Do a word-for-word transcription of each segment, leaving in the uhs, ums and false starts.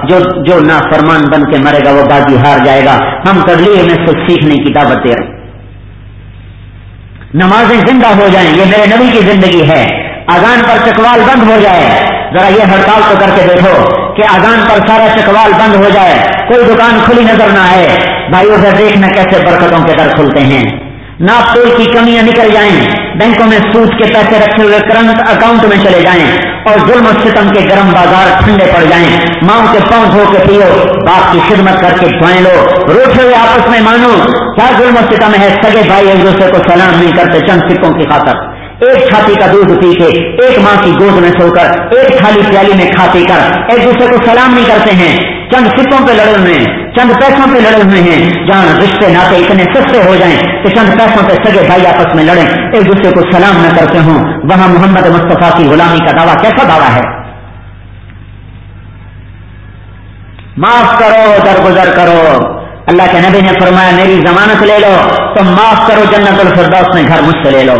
جو جو नाफरमान बन के मरेगा वो बाजी हार जाएगा। हम तबलीग में कुछ सीखने की दावत दे रहे हैं। नमाजें जिंदा हो जाएं, ये मेरे नबी की जिंदगी है। अजान पर चकवाल बंद हो जाए, जरा ये हड़ताल तो करके देखो कि अजान पर सारा चकवाल बंद हो जाए, कोई दुकान खुली नजर ना आए। भाइयों से देखना कैसे बरकतों के दर खुलते हैं। नाप तोल की कमियां निकल जाएं, बैंकों में सूद के पैसे रखे हुए करंट अकाउंट में चले जाएं और जुल्म सितम के गर्म बाजार ठंडे पड़ जाएं। माओ के पांव धो के पियो, बाप की खिदमत करके दुआएं लो, रूठे हुए आपस में मानो। क्या जुल्म सितम है, सगे भाई एक दूसरे को सलाम नहीं करते चंद सिक्कों की खातर। एक छाती का दूध पी के, एक माँ की गोद में सोकर, एक थाली प्याली में खा पी कर एक दूसरे को सलाम नहीं करते हैं। चंद सिक्कों पे लड़े हुए हैं, चंद पैसों पे लड़े हुए हैं। जहाँ रिश्ते नाते इतने सस्ते हो जाएं कि चंद पैसों पे सगे भाई आपस में लड़ें, एक दूसरे को सलाम न करते हों, वहां मोहम्मद मुस्तफा की गुलामी का दावा कैसा दावा है। माफ करो, दरगुजर करो। अल्लाह के नबी ने फरमाया मेरी जमानत ले लो तो माफ करो, जन्नतुल फिरदौस में घर मुझसे ले लो।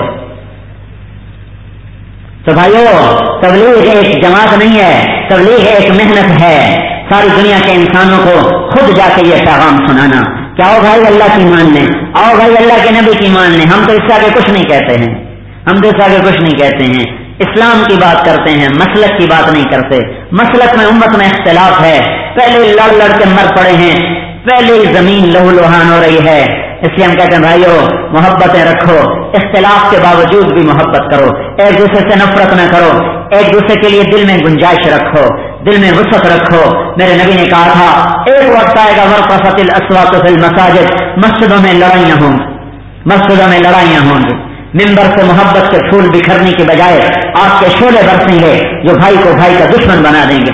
तो भाइयों, तबलीग एक जमात नहीं है, तबलीग एक मेहनत है। सारी दुनिया के इंसानों को खुद जाके ये पैगाम सुनाना कि आओ भाई अल्लाह की मान लें, आओ भाई अल्लाह के नबी की मान लें। हम तो इससे आगे कुछ नहीं कहते हैं, हम तो इससे आगे कुछ नहीं कहते हैं। इस्लाम की बात करते हैं, मसलक की बात नहीं करते। मसलक में उम्मत में इख्तिलाफ है, पहले लड़ लड़ के मर पड़े हैं, पहले ही जमीन लहू लुहान हो रही है। इसलिए हम कहते हैं भाइयों मोहब्बतें रखो, इख्तिलाफ के बावजूद भी मोहब्बत करो, एक दूसरे से नफरत न करो, एक दूसरे के लिए दिल में गुंजाइश रखो, दिल में वसअत रखो। मेरे नबी ने कहा था एक वक्त आएगा वरक़फ़तिल अस्वातु फिल मसाजिद, मस्जिदों में लड़ाइयां होंगी, मस्जिदों में लड़ाइयां होंगी। मिंबर से मोहब्बत के फूल बिखरने के बजाय आग के शोले बरसेंगे जो भाई को भाई का दुश्मन बना देंगे,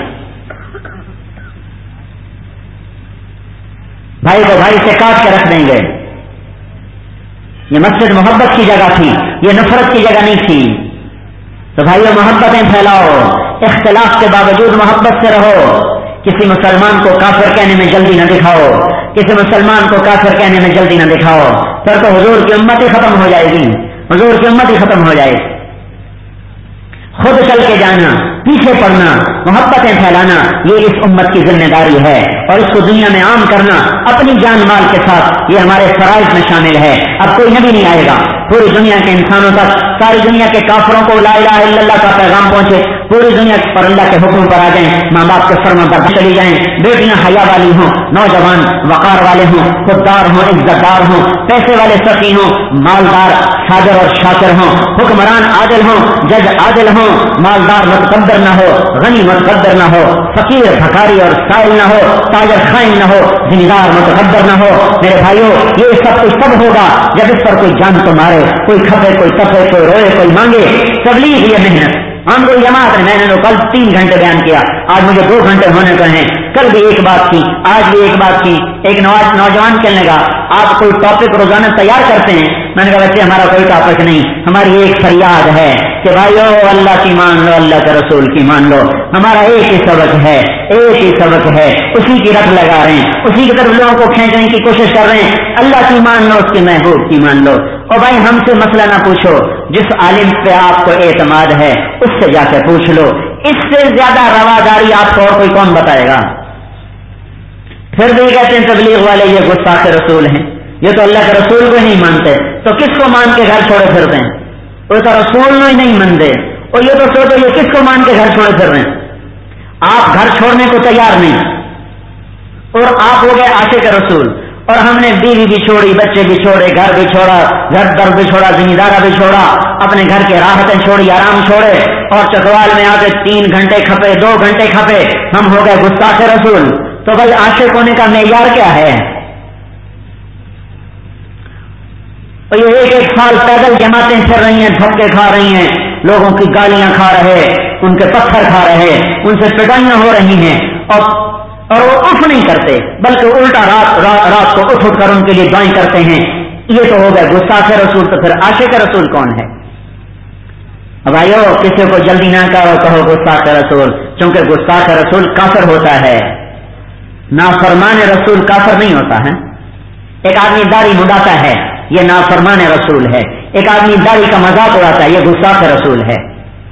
भाई को भाई से काट के रख देंगे। ये मस्जिद मोहब्बत की जगह थी, ये नफरत की जगह नहीं थी। तो भाइयों मोहब्बतें फैलाओ, इख्तिलाफ के बावजूद मोहब्बत से रहो। किसी मुसलमान को काफिर कहने में जल्दी न दिखाओ, किसी मुसलमान को काफिर कहने में जल्दी न दिखाओ, फिर तो हुजूर की उम्मत ही खत्म हो जाएगी, हुजूर की उम्मत ही खत्म हो जाएगी। खुद चल के जाना, पीछे पड़ना, मोहब्बतें फैलाना, ये इस उम्मत की जिम्मेदारी है और इसको दुनिया में आम करना अपनी जान माल के साथ, ये हमारे फराइज में शामिल है। अब कोई नबी नहीं आएगा, पूरी दुनिया के इंसानों तक, सारी दुनिया के काफिरों को ला इलाहा इल्लल्लाह का पैगाम पहुंचे, पूरी दुनिया पर अल्लाह के हुक्म पर आ जाएं, माँ बाप के फर्मा पर चली जाएं, बेटियां हया वाली हों, नौजवान वकार वाले हों, खुददार हों, इज्जतदार हों, पैसे वाले सखी हों, मालदार साजर और शाकिर हों, हुक्मरान आदिल हों, जज आदिल हों, मालदार मुतकद्दर न हो, गनी मुतकद्दर न हो, फकीर भकारी और साइल न हो, ताजर खाइन न हो, जिम्मेदार मुतकद्दर न हो। मेरे भाइयों ये सब कुछ तब होगा जब इस पर कोई जान तो मारे, कोई खपे, कोई तपे, कोई रोए, कोई मांगे। तबलीग ये मेहनत, हम कोई जमात नहीं। मैंने तो कल तीन घंटे बयान किया, आज मुझे दो घंटे होने को हैं, कल भी एक बात की, आज भी एक बात की। एक नौजवान कहने लगा आप कोई टॉपिक रोजाना तैयार करते हैं। मैंने कहा बच्चे हमारा कोई टॉपिक नहीं, हमारी एक फरियाद है कि भाइयों अल्लाह की मान लो, अल्लाह के रसूल की मान लो। हमारा एक ही सबक है, एक ही सबक है, उसी की रट लगा रहे हैं, उसी की तरफ लोगों को खींचने की कोशिश कर रहे हैं। अल्लाह की मान लो, उसके महबूब की मान लो। और भाई हमसे मसला ना पूछो, जिस आलिम पे आपको एतमाद है उससे जाके पूछ लो। इससे ज्यादा रवादारी आपको और कोई कौन बताएगा। फिर भी कहते हैं तबलीग वाले ये गुस्ताख रसूल हैं, ये तो अल्लाह के रसूल को ही नहीं मानते, तो किसको मान के घर छोड़े फिरते हैं। वो तो रसूल ही नहीं मानते, और ये तो सोचो ये किसको मान के घर छोड़े फिर रहे हैं। आप घर छोड़ने को तैयार नहीं, और आप हो गए आशिक रसूल, और हमने बीवी भी छोड़ी, बच्चे भी छोड़े, घर भी छोड़ा, घर दर भी छोड़ा, जिम्मेदारा भी छोड़ा, अपने घर के राहतें छोड़ी, आराम छोड़े, और चकवाल में आके तीन घंटे खपे, दो घंटे खपे, हम हो गए गुस्ताख रसूल। तो भाई आशिक होने का मेयार क्या है। और ये एक एक साल पैदल जमातें फिर रही हैं, धक्के खा रही हैं, लोगों की गालियां खा रहे, उनके पत्थर खा रहे, उनसे पिटाइयां हो रही हैं, और और वो उठ नहीं करते, बल्कि उल्टा रात रा, रात को उठ उठ कर उनके लिए दुआएं करते हैं। ये तो हो गए गुस्ताख रसूल। तो फिर आशिक रसूल कौन है। भाइयों किसी को जल्दी ना करो, कहो गुस्ताख रसूल, क्योंकि गुस्ताख रसूल काफिर होता है, नाफरमान रसूल काफिर नहीं होता है। एक आदमी दाढ़ी मुड़ाता है, ये नाफरमान रसूल है। एक आदमी दाढ़ी का मजाक उड़ाता है, ये गुस्ताख रसूल है।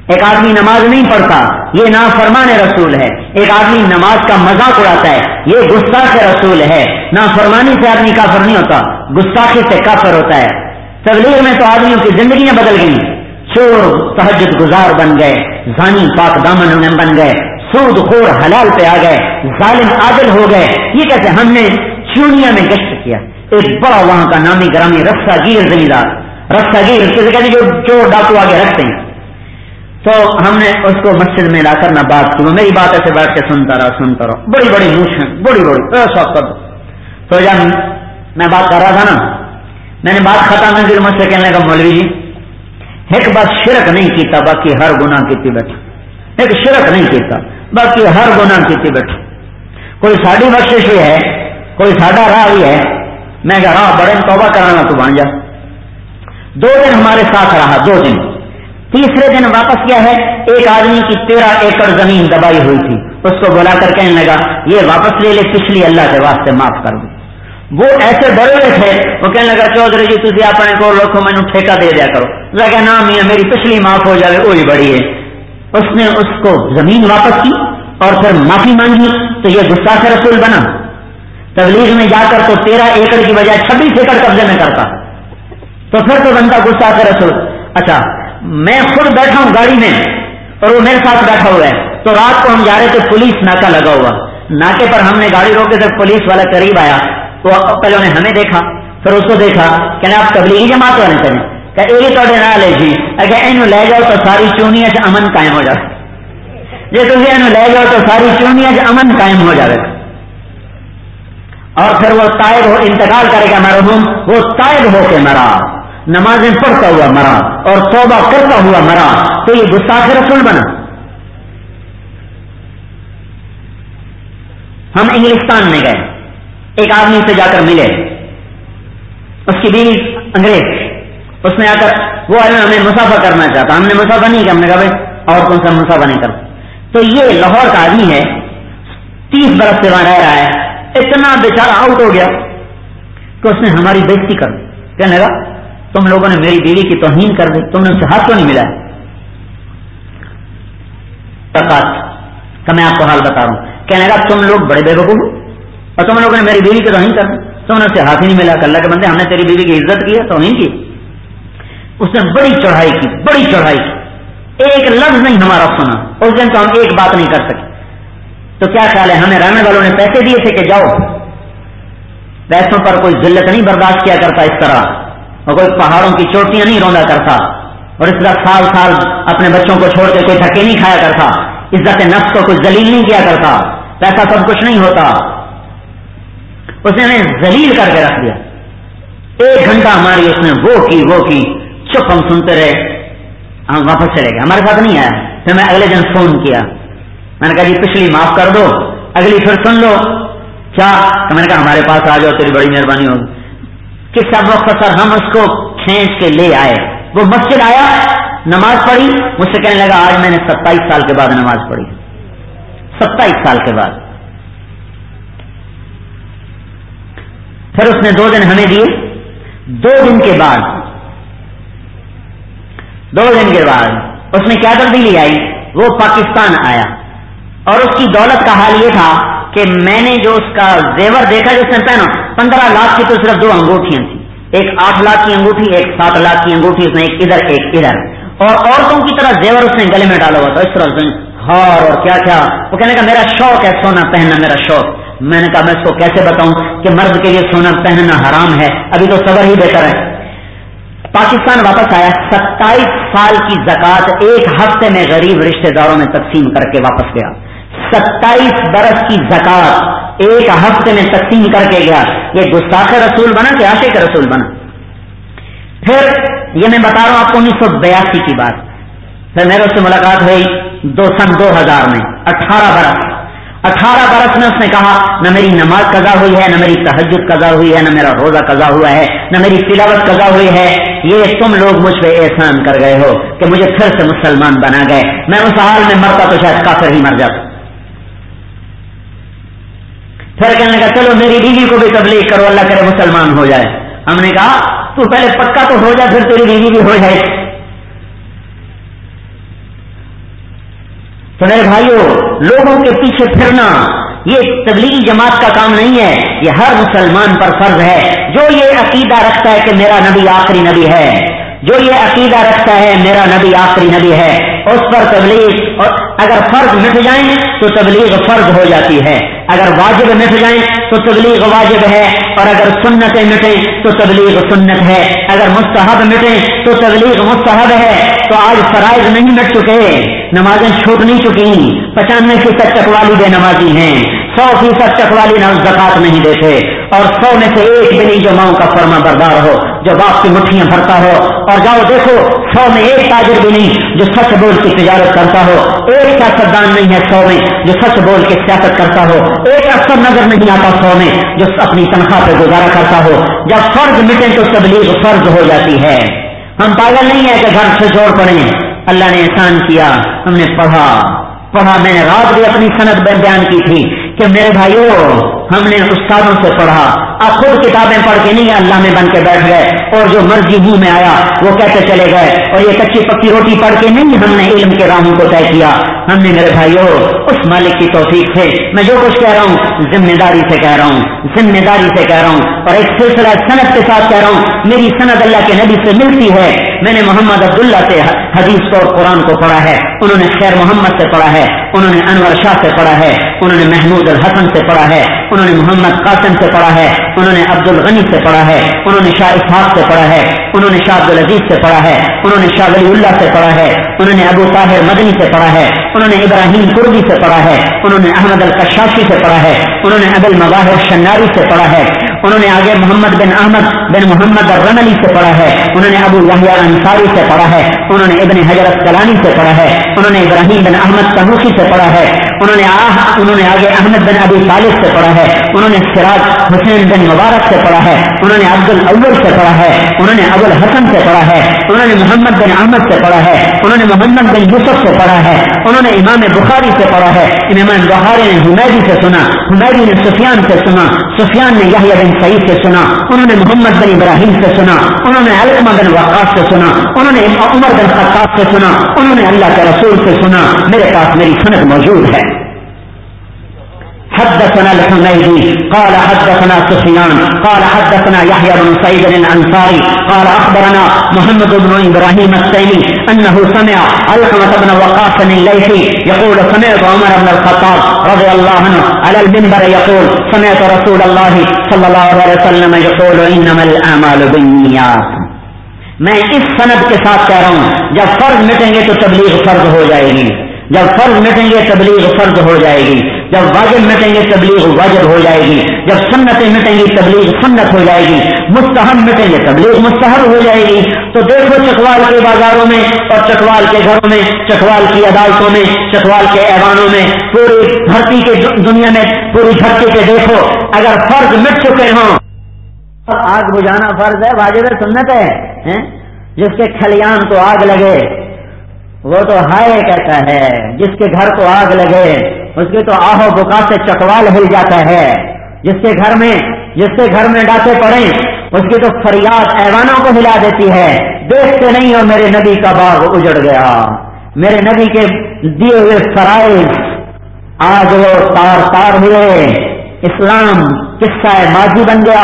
ایک آدمی نماز نہیں پڑھتا، یہ نافرمان رسول ہے. ایک آدمی نماز کا مذاق اڑاتا ہے، یہ گستاخ رسول ہے. نافرمانی سے آدمی کافر نہیں ہوتا، گستاخی سے کافر ہوتا ہے. تبلیغ میں تو آدمیوں کی زندگیاں بدل گئی، چور تہجد گزار بن گئے، زانی پاک دامن بن گئے، سود خور حلال پہ آ گئے، ظالم عادل ہو گئے. یہ کہتے ہم نے چونیا میں گشت کیا، ایک بڑا وہاں کا نامی گرامی رسا گیر زمیندار، رسا گیر کسی کہتے جو چور ڈاکو آگے رکھتے ہیں. تو ہم نے اس کو مسجد میں لا کر نہ بات کی، وہ میری بات ایسے بیٹھ کے سنتا رہا سنتا رہا بڑی بڑی موچھیں بڑی بڑی ایسا کر. تو جب میں بات کر رہا تھا نا، میں نے بات ختم میں پھر مجھ سے کہنے لگا مولوی جی ایک بات شرک نہیں کیتا باقی ہر گناہ کیتی بیٹھا، ایک شرک نہیں کیتا باقی ہر گناہ کیتی بیٹھا. کوئی ساڑی بخشش بھی ہے، کوئی ساڑا راہ بھی ہے. میں کہا راہ بڑے توبہ کرانا تو بن جا. دو دن ہمارے ساتھ رہا، دو دن. تیسرے دن واپس کیا ہے، ایک آدمی کی تیرہ ایکڑ زمین دبائی ہوئی تھی، اس کو بلا کر کہنے لگا یہ واپس لے لے، پچھلی اللہ کے واسطے معاف کر دو. وہ ایسے ڈرے ہوئے تھے، وہ کہنے لگا چودھری جی تھی اپنے کو رکھو، میں نے ٹھیکہ دے دیا کرو. لگا نا میاں میری پچھلی معاف ہو جائے وہی بڑی ہے. اس نے اس کو زمین واپس کی اور پھر معافی مانگی، تو یہ گستاخ رسول بنا. تبلیغ میں جا کر تو تیرہ ایکڑ کی بجائے چھبیس ایکڑ قبضے میں کرتا، تو پھر تو بنتا گستاخ رسول. اچھا میں خود بیٹھا ہوں گاڑی میں اور وہ میرے ساتھ بیٹھا ہوا ہے، تو رات کو ہم جا رہے تھے، پولیس ناکا لگا ہوا، ناکے پر ہم نے گاڑی روکے تھے، پولیس والا قریب آیا تو پہلے انہیں ہمیں دیکھا پھر اس کو دیکھا، کہنے آپ تبلیغی جماعت والے چلیں، کہ یہ تو نال ہے جی، اگر یہ لے جاؤ تو ساری چونی سے امن قائم ہو جائے، جی تم یہ لے جاؤ تو ساری چونی سے امن قائم ہو جائے. اور پھر وہ تائب ہو انتقال کرے گا مرحوم، وہ تائب ہو کے مرا، نمازیں پڑھتا ہوا مرا اور توبہ کرتا ہوا مرا، تو یہ گستاخ رسول بنا. ہم انگلستان میں گئے، ایک آدمی سے جا کر ملے، اس کی بیوی انگریز، اس نے آ کر وہ ہمیں مسافہ کرنا چاہتا، ہم نے مسافہ نہیں کیا، ہم نے کہا بھائی عورتوں سے مسافہ نہیں کرتا. تو یہ لاہور کا آدمی ہے، تیس برس سے وہاں رہ رہا ہے، اتنا بیچارہ آؤٹ ہو گیا کہ اس نے ہماری بےزتی کر دی. کہنے لگا تم لوگوں نے میری بیوی کی توہین کر دی، تم نے اس سے ہاتھ کیوں نہیں ملا؟ کہ میں آپ کو حال بتا رہا ہوں. کہنے لگا تم لوگ بڑے بے وقوف اور تم لوگوں نے میری بیوی کی توہین کر دی، تم نے اس سے ہاتھ ہی نہیں ملا. کہ اللہ کے بندے ہم نے تیری بیوی کی عزت کی ہے، توہین کی. اس نے بڑی چڑھائی کی، بڑی چڑھائی کی، ایک لفظ نہیں ہمارا سنا. اس دن تو ہم ایک بات نہیں کر سکے. تو کیا خیال ہے، ہمیں رہنے والوں نے پیسے دیے تھے کہ جاؤ؟ پیسوں پر کوئی ذلت نہیں برداشت کیا کرتا اس طرح، اور کوئی پہاڑوں کی چوٹیاں نہیں روندا کرتا، اور اس طرح سال سال اپنے بچوں کو چھوڑ کے کوئی دھکے نہیں کھایا کرتا، عزت نفس کو کوئی ذلیل نہیں کیا کرتا. پیسہ سب کچھ نہیں ہوتا. اس نے ہمیں ذلیل کر کے رکھ دیا. ایک گھنٹہ ہماری اس نے وہ کی وہ کی چپ، ہم سنتے رہے، ہم واپس چلے گئے، ہمارے ساتھ نہیں آیا. پھر میں اگلے دن فون کیا، میں نے کہا جی پچھلی معاف کر دو، اگلی پھر سن لو. کیا؟ کہ میں نے کہا ہمارے پاس آ جاؤ، تیری بڑی مہربانی ہوگی. کہ سب وقت سر ہم اس کو کھینچ کے لے آئے. وہ مسجد آیا، نماز پڑھی، مجھ سے کہنے لگا آج میں نے ستائیس سال کے بعد نماز پڑھی، ستائیس سال کے بعد. پھر اس نے دو دن ہمیں دیے. دو دن کے بعد دو دن کے بعد اس میں کیا تبدیلی آئی؟ وہ پاکستان آیا اور اس کی دولت کا حال یہ تھا کہ میں نے جو اس کا زیور دیکھا جو اس نے پہنا، پندرہ لاکھ کی تو صرف دو انگوٹھیاں تھیں، ایک آٹھ لاکھ کی انگوٹھی، ایک سات لاکھ کی انگوٹھی، اس نے ایک ادھر ایک ادھر، اور عورتوں کی طرح زیور اس نے گلے میں ڈالا ہوا تھا اس طرح سے، ہار اور کیا کیا. وہ کہنے کا میرا شوق ہے سونا پہننا، میرا شوق. میں نے کہا میں اس کو کیسے بتاؤں کہ مرد کے لیے سونا پہننا حرام ہے، ابھی تو صبر ہی بہتر ہے. پاکستان واپس آیا، ستائیس سال کی زکات ایک ہفتے میں غریب رشتہ داروں میں تقسیم کر کے واپس گیا. ستائیس برس کی زکات ایک ہفتے میں تقسیم کر کے گیا. یہ گستاخ رسول بنا کہ عاشق رسول بنا؟ پھر یہ میں بتا رہا ہوں آپ کو انیس سو بیاسی کی بات. پھر میرے اس سے ملاقات ہوئی دو سن دو ہزار میں، اٹھارہ برس اٹھارہ برس میں اس نے کہا نہ میری نماز قضا ہوئی ہے، نہ میری تہجد قضا ہوئی ہے، نہ میرا روزہ قضا ہوا ہے، نہ میری تلاوت قضا ہوئی ہے. یہ تم لوگ مجھ پہ احسان کر گئے ہو کہ مجھے پھر سے مسلمان بنا گئے. میں اس حال میں مرتا تو شاید کافر ہی مر جاتا. پھر کہنے لگا چلو میری بیوی کو بھی تبلیغ کرو، اللہ کرے مسلمان ہو جائے. ہم نے کہا تو پہلے پکا تو ہو جائے، پھر تیری بیوی بھی ہو جائے. تو میرے بھائیوں، لوگوں کے پیچھے پھرنا یہ تبلیغی جماعت کا کام نہیں ہے، یہ ہر مسلمان پر فرض ہے جو یہ عقیدہ رکھتا ہے کہ میرا نبی آخری نبی ہے، جو یہ عقیدہ رکھتا ہے میرا نبی آخری نبی ہے، اس پر تبلیغ، اور اگر فرض مٹ جائیں تو تبلیغ فرض ہو جاتی ہے، اگر واجب مٹ جائیں تو تبلیغ واجب ہے، اور اگر سنتیں مٹیں تو تبلیغ سنت ہے، اگر مستحب مٹیں تو تبلیغ مستحب ہے۔ تو آج فرائض نہیں مٹ چکے، نمازیں چھوٹ نہیں چکی، پچانوے فیصد چکوالی بے نمازی ہیں، سو فیصد چکوالی زکات نہیں دیتے، اور سو میں سے ایک بھی نہیں جو ماؤں کا فرما بردار ہو، جو باپ کی مٹھیاں بھرتا ہو۔ اور جاؤ دیکھو، سو میں ایک تاجر بھی نہیں جو سچ بول کے تجارت کرتا ہو، ایک سیاستدان نہیں ہے سو میں جو سچ بول کے سیاست کرتا ہو، ایک افسر نظر نہیں آتا سو میں جو اپنی تنخواہ پہ گزارا کرتا ہو۔ جب فرض مٹے تو تبلیغ فرض ہو جاتی ہے۔ ہم پاگل نہیں ہے کہ گھر سے چھوڑ پڑیں، اللہ نے احسان کیا، ہم نے پڑھا پڑھا میں نے رات بھی اپنی سند بیان کی تھی کہ میرے بھائیوں، ہم نے استادوں سے پڑھا، اب خود کتابیں پڑھ کے نہیں اللہ میں بن کے بیٹھ گئے اور جو مرضی منہ میں آیا وہ کہتے چلے گئے، اور یہ کچی پکی روٹی پڑھ کے نہیں ہم نے علم کے راہوں کو طے کیا۔ ہم نے میرے بھائیوں اس مالک کی توفیق سے، میں جو کچھ کہہ رہا ہوں ذمہ داری سے کہہ رہا ہوں، ذمہ داری سے کہہ رہا ہوں، اور ایک سلسلہ سند کے ساتھ کہہ رہا ہوں، میری سند اللہ کے نبی سے ملتی ہے۔ میں نے محمد عبداللہ سے حدیث کو اور قرآن کو پڑھا ہے، انہوں نے خیر محمد سے پڑھا ہے، انہوں نے انور شاہ سے پڑھا ہے، انہوں نے محمود الحسن سے پڑھا ہے، انہوں نے محمد قاسم سے پڑھا ہے، انہوں نے عبد الغنی سے پڑھا ہے، انہوں نے شاہ اسحاق سے پڑھا ہے، انہوں نے شاہ عبد العزیز سے پڑھا ہے، انہوں نے شاہ ولی اللہ سے پڑھا ہے، انہوں نے ابو طاہر مدنی سے پڑھا ہے، انہوں نے ابراہیم قربی سے پڑھا ہے، انہوں نے احمد القشاشی سے پڑھا ہے، انہوں نے ابو المظاہر شناری سے پڑھا ہے، انہوں نے آگے محمد بن احمد بن محمد الرملی سے پڑھا ہے، انہوں نے ابو یحییٰ انصاری سے پڑھا ہے، انہوں نے ابن حجر اسقلانی سے پڑھا ہے، انہوں نے ابراہیم بن احمد تنوخی سے پڑھا ہے، انہوں نے آہ انہوں نے آگے احمد بن ابی طالب سے پڑھا ہے، انہوں نے سراج حسین بن مبارک سے پڑھا ہے، انہوں نے عبد الاول سے پڑھا ہے، انہوں نے ابو الحسن سے پڑھا ہے، انہوں نے محمد بن احمد سے پڑھا ہے، انہوں نے محمد بن یوسف سے پڑھا ہے، انہوں نے امام بخاری سے پڑھا ہے، امام بخاری نے حمیدی سے سنا، حمیدی نے سفیان سے سنا، سفیان نے یحییٰ بن سعید سے سنا، انہوں نے محمد بن ابراہیم سے سنا، انہوں نے علقمہ بن وقاص سے سنا، انہوں نے عمر بن خطاب سے سنا، انہوں نے اللہ کے رسول سے سنا۔ میرے پاس میری سند موجود ہے۔ حدثنا الحميدي قال حدثنا سفيان قال حدثنا يحيى بن سعيد الأنصاري قال أخبرنا محمد بن إبراهيم التيمي أنه سمع علقمة بن وقاص الليثي يقول سمعت عمر بن الخطاب رضي الله عنه على المنبر يقول سمعت رسول الله صلى الله عليه وسلم يقول إنما الأعمال بالنيات۔ میں اس سند کے ساتھ کہہ رہا ہوں، جب فرض مٹیں گے تو تبلیغ فرض ہو جائے گی، جب فرض مٹیں گے تبلیغ فرض ہو جائے گی، جب واجب مٹیں گے تبلیغ واجب ہو جائے گی، جب سنتیں مٹیں گی تبلیغ سنت ہو جائے گی، مستحب مٹیں گے تبلیغ مستحب ہو جائے گی۔ تو دیکھو چکوال کے بازاروں میں اور چکوال کے گھروں میں، چکوال کی عدالتوں میں، چکوال کے ایوانوں میں، پوری دھرتی کے دنیا میں پوری دھرتی پہ دیکھو، اگر فرض مٹ چکے ہوں، آگ بجھانا فرض ہے، واجب سنت ہے، جس کے کھلیان کو آگ لگے وہ تو ہائے کہتا ہے، جس کے گھر کو آگ لگے اس کے تو آہو بکا سے چکوال ہل جاتا ہے، جس کے گھر میں جس کے گھر میں ڈاکے پڑیں اس کی تو فریاد ایوانوں کو ہلا دیتی ہے۔ دیکھتے نہیں ہو میرے نبی کا باغ اجڑ گیا، میرے نبی کے دیے ہوئے فرائض آج وہ تار تار ہوئے، اسلام قصہ ماضی بن گیا،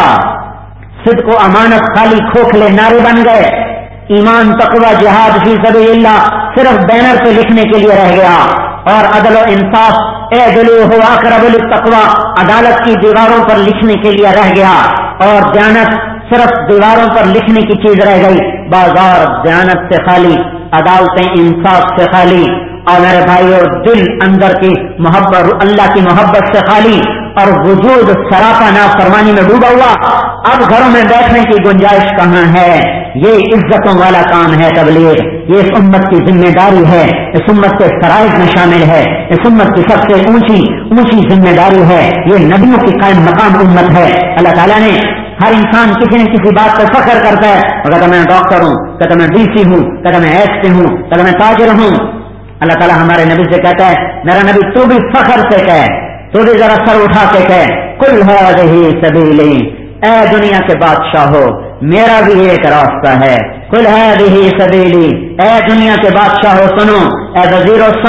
صدق و امانت خالی کھوکھلے نعرے بن گئے، ایمان تقوی جہاد فی سبیل اللہ صرف بینر پہ لکھنے کے لیے رہ گیا، اور عدل و انصاف اعدلوا هو اقرب للتقوی عدالت کی دیواروں پر لکھنے کے لیے رہ گیا، اور دیانت صرف دیواروں پر لکھنے کی چیز رہ گئی، بازار دیانت سے خالی، عدالتیں انصاف سے خالی، اور میرے بھائیو دل اندر کی محبت اللہ کی محبت سے خالی، اور وجود سراپا نافرمانی میں ڈوبا ہوا۔ اب گھروں میں بیٹھنے کی گنجائش کہاں ہے؟ یہ عزتوں والا کام ہے تبلیغ، یہ اس امت کی ذمہ داری ہے، اس امت کے فرائض میں شامل ہے، اس امت کی سب سے اونچی اونچی ذمہ داری ہے، یہ نبیوں کی قائم مقام امت ہے۔ اللہ تعالیٰ نے ہر انسان کسی نہ کسی بات پر فخر کرتا ہے، کہتا میں ڈاکٹر ہوں، کہتا میں ڈی سی ہوں، کہتا میں ایس پی ہوں، کہتا میں تاجر ہوں۔ اللہ تعالیٰ ہمارے نبی سے کہتا ہے، میرا نبی تو بھی فخر سے کہے، تو بھی ذرا سر اٹھا کے کہے، قل ہذہ سبیلی، اے دنیا کے بادشاہ ہو میرا بھی ایک راستہ ہے، قل ہذہ سبیلی، اے دنیا کے بادشاہ ہو سنو، اے وزیرو سنو،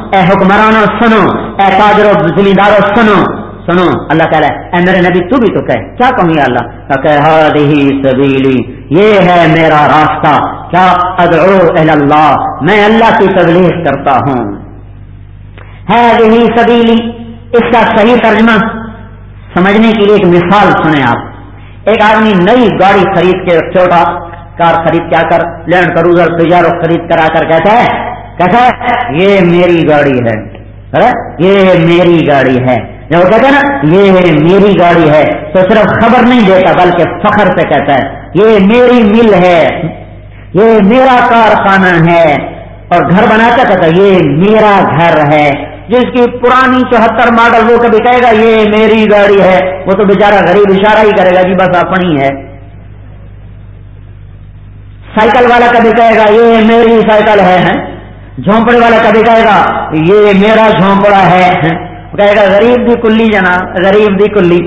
اے حکمرانوں سنو، اے تاجروں زمینداروں سنو سنو اللہ تعالیٰ اے میرے نبی تو بھی تو کہے، کیا کہوں یا اللہ؟ کہ ہذہ سبیلی، یہ ہے میرا راستہ، کیا ادعو الی اللہ، میں اللہ کی تبلیغ کرتا ہوں۔ ہذہ سبیلی، اس کا صحیح ترجمہ سمجھنے کے لیے ایک مثال سنیں آپ۔ ایک آدمی نئی گاڑی خرید کے، چھوٹا کار خرید کے آ کر، لینڈ کروزر پیجارو خرید کر آ کر کہتا ہے کہتا ہے یہ میری گاڑی ہے، یہ میری گاڑی ہے۔ جب وہ کہتا ہے نا یہ میری گاڑی ہے تو صرف خبر نہیں دیتا بلکہ فخر سے کہتا ہے یہ میری مل ہے، یہ میرا کارخانہ ہے، اور گھر بناتا کہتا ہے یہ میرا گھر ہے۔ جس کی پرانی چوہتر ماڈل وہ کبھی کہے گا یہ میری گاڑی ہے، وہ تو بیچارہ غریب اشارہ ہی کرے گا جی بس اپنی ہے۔ سائیکل والا کبھی کہے گا یہ میری سائیکل ہے، جھونپڑے والا کبھی کہے گا یہ میرا جھونپڑا ہے، کہے گا غریب دی کلی جناب، غریب دی کلی،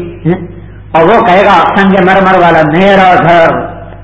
اور وہ کہے گا سنگ مرمر والا میرا گھر،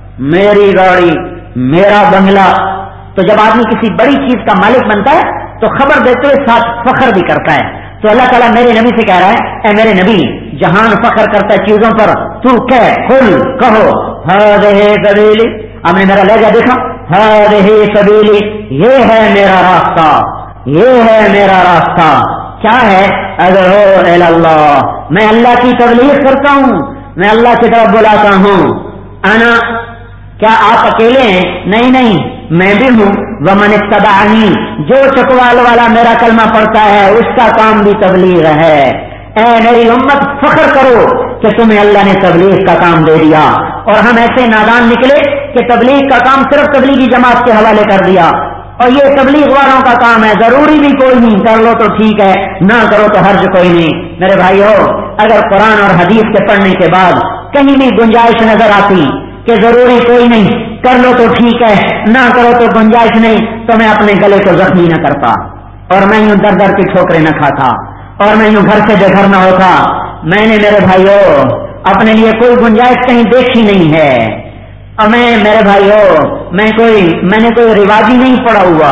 میری گاڑی، میرا بنگلہ۔ تو جب آدمی کسی بڑی چیز کا مالک بنتا ہے تو خبر دیتے ہوئے ساتھ فخر بھی کرتا ہے۔ تو اللہ تعالیٰ میرے نبی سے کہہ رہا ہے اے میرے نبی، جہان فخر کرتا ہے چیزوں پر، تو کہہ قل کہو ہذہ سبیلی، آپ نے میرا لہجہ دیکھا، ہذہ سبیلی، یہ ہے میرا راستہ، یہ ہے میرا راستہ۔ کیا ہے؟ ادعو الی اللہ، میں اللہ کی تبلیغ کرتا ہوں، میں اللہ کی طرف بلاتا ہوں۔ انا، کیا آپ اکیلے ہیں؟ نہیں نہیں، میں بھی ہوں، ومن اتبعنی، جو چکوال والا میرا کلمہ پڑھتا ہے اس کا کام بھی تبلیغ ہے۔ اے میری امت فخر کرو کہ تمہیں اللہ نے تبلیغ کا کام دے دیا، اور ہم ایسے نادان نکلے کہ تبلیغ کا کام صرف تبلیغی جماعت کے حوالے کر دیا، اور یہ تبلیغ والوں کا کام ہے، ضروری بھی کوئی نہیں، کر لو تو ٹھیک ہے، نہ کرو تو حرج کوئی نہیں۔ میرے بھائیو، اگر قرآن اور حدیث کے پڑھنے کے بعد کہیں بھی گنجائش نظر آتی کہ ضروری کوئی نہیں، کر لو تو ٹھیک ہے، نہ کرو تو گنجائش نہیں، تو میں اپنے گلے کو زخمی نہ کرتا، اور میں یوں در در کی ٹھوکریں نہ کھاتا، اور میں یوں گھر سے بے گھر نہ ہوتا۔ میں نے میرے بھائیو اپنے لیے کوئی گنجائش کہیں دیکھی نہیں ہے، اور میں میرے بھائیو میں کوئی میں نے کوئی رواجی نہیں پڑا ہوا،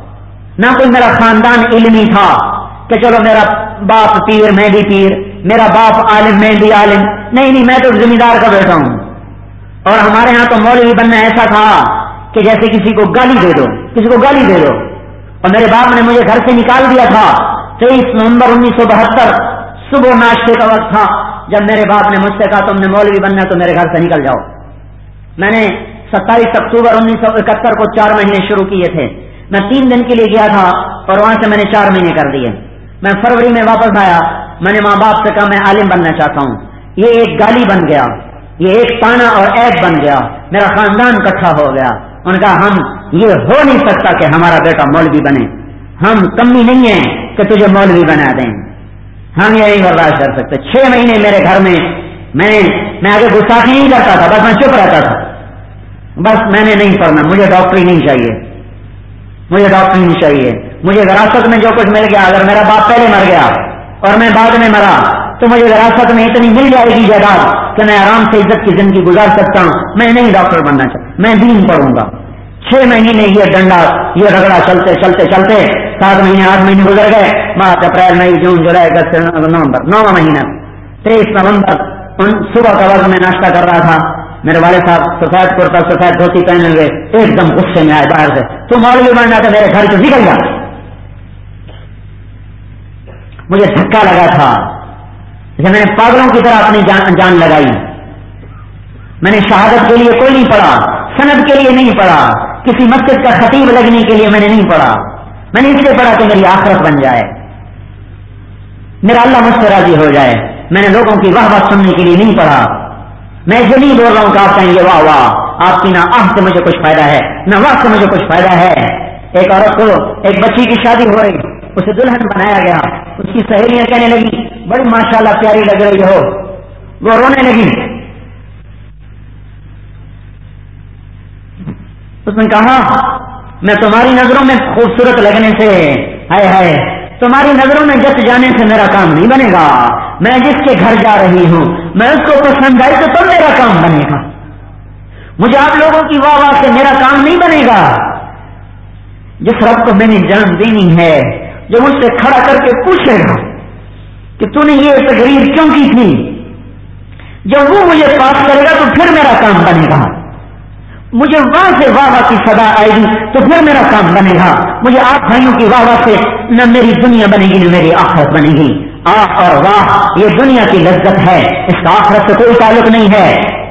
نہ کوئی میرا خاندان علمی تھا کہ چلو میرا باپ پیر میں بھی پیر، میرا باپ عالم میں بھی عالم، نہیں نہیں، میں تو زمیندار کا بیٹا ہوں۔ اور ہمارے ہاں تو مولوی بننا ایسا تھا کہ جیسے کسی کو گالی دے دو، کسی کو گالی دے دو۔ اور میرے باپ نے مجھے گھر سے نکال دیا تھا تیئیس نومبر انیس سو بہتر، صبح ناشتے کا وقت تھا، جب میرے باپ نے مجھ سے کہا تم نے مولوی بننا تو میرے گھر سے نکل جاؤ۔ میں نے ستائیس اکتوبر انیس سو اکہتر کو چار مہینے شروع کیے تھے، میں تین دن کے لیے گیا تھا اور وہاں سے میں نے چار مہینے کر دیے۔ میں فروری میں واپس آیا، میں نے ماں باپ سے کہا میں عالم بننا چاہتا ہوں۔ یہ ایک گالی بن گیا، یہ ایک تانا اور عیب بن گیا، میرا خاندان اکٹھا ہو گیا۔ ان کا ہم یہ ہو نہیں سکتا کہ ہمارا بیٹا مولوی بنے، ہم کمی نہیں ہیں کہ تجھے مولوی بنا دیں، ہم یہ نہیں برداشت کر سکتے۔ چھ مہینے میرے گھر میں میں میں آگے گستاخی نہیں کرتا تھا، بس میں چپ رہتا تھا، بس میں نے نہیں پڑھنا، مجھے ڈاکٹری نہیں چاہیے، مجھے ڈاکٹری نہیں چاہیے، مجھے وراثت میں جو کچھ مل گیا، اگر میرا باپ پہلے مر گیا اور میں بعد میں مرا تو مجھے وراثت میں اتنی مل جائے گی جائیداد کہ میں آرام سے عزت کی زندگی گزار سکتا ہوں، میں نہیں ڈاکٹر بننا چاہتا، میں دین پڑھوں گا۔ چھ مہینے یہ ڈنڈا یہ رگڑا چلتے چلتے چلتے سات مہینے آٹھ مہینے گزر گئے، مارچ اپریل مئی جون جولائی اگست نومبر، نواں مہینہ تیئیس نومبر صبح کا وقت میں ناشتہ کر رہا تھا، میرے والد صاحب سفید کرتا سفید دھوتی پہنے ہوئے ایک دم غصے میں آئے باہر سے، تو مولوی بننا تھا میرے گھر سے نکل گیا۔ مجھے دھکا لگا تھا، جب میں نے پاگلوں کی طرح اپنی جان, جان لگائی۔ میں نے شہادت کے لیے کوئی نہیں پڑھا، سند کے لیے نہیں پڑھا، کسی مسجد کا خطیب لگنے کے لیے میں نے نہیں پڑھا، میں نے اس لیے پڑھا کہ میری آخرت بن جائے، میرا اللہ مجھ سے راضی ہو جائے۔ میں نے لوگوں کی واہ واہ سننے کے لیے نہیں پڑھا، میں یہ نہیں بول رہا ہوں کہ آپ کہیں گے واہ واہ آپ کی نہ آہ سے مجھے کچھ فائدہ ہے نہ واہ سے مجھے کچھ فائدہ ہے۔ ایک عورت کو ایک بچی کی شادی ہو رہی، اسے دلہن بنایا گیا، اس کی سہیلیاں کہنے لگی بڑی ماشاءاللہ پیاری لگ رہی ہو، وہ رونے لگی۔ اس نے کہا میں تمہاری نظروں میں خوبصورت لگنے سے ہائے ہائے تمہاری نظروں میں جس جانے سے میرا کام نہیں بنے گا، میں جس کے گھر جا رہی ہوں میں اس کو پسند آئی تو تب میرا کام بنے گا، مجھے آپ لوگوں کی واہ واہ سے میرا کام نہیں بنے گا۔ جس رب کو میں نے جان دینی ہے جو مجھ سے کھڑا کر کے پوچھے گا کہ تو نے یہ تقریر کیوں کی تھی، جب وہ مجھے پاس کرے گا تو پھر میرا کام بنے گا، مجھے واہ سے واہ واہ کی صدا آئے گی تو پھر میرا کام بنے گا، مجھے آپ بھائیوں کی واہ واہ سے نہ میری دنیا بنے گی نہ میری آخرت بنے گی۔ آہ اور واہ یہ دنیا کی لذت ہے، اس کا آخرت سے کوئی تعلق نہیں ہے۔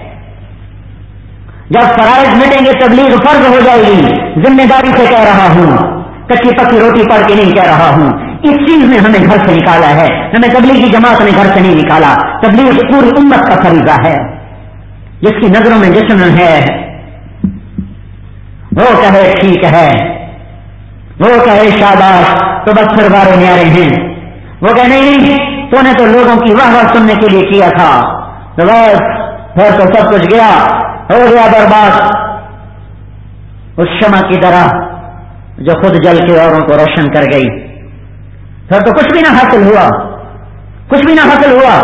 جب فرائض مٹیں گے تبلیغ فرض ہو جائے گی۔ ذمہ داری سے کہہ رہا ہوں، کچی پکی روٹی پڑھ کے نہیں کہہ رہا ہوں۔ اس چیز نے ہمیں گھر سے نکالا ہے، ہمیں تبلیغی جماعت نے گھر سے نہیں نکالا۔ تبلیغ پوری امت کا فریضہ ہے۔ جس کی نظروں میں جسم ہے وہ کہے ٹھیک ہے، وہ کہے شاباش، تو بس پھر بارے نیارے ہیں۔ وہ کہے نہیں، تو نے تو لوگوں کی واہ واہ سننے کے لیے کیا تھا، تو بس پھر تو سب کچھ گیا، ہو گیا برباد۔ اس شمع کی طرح جو خود جل کے اوروں کو روشن کر گئی، پھر تو کچھ بھی نہ حاصل ہوا، کچھ بھی نہ حاصل ہوا۔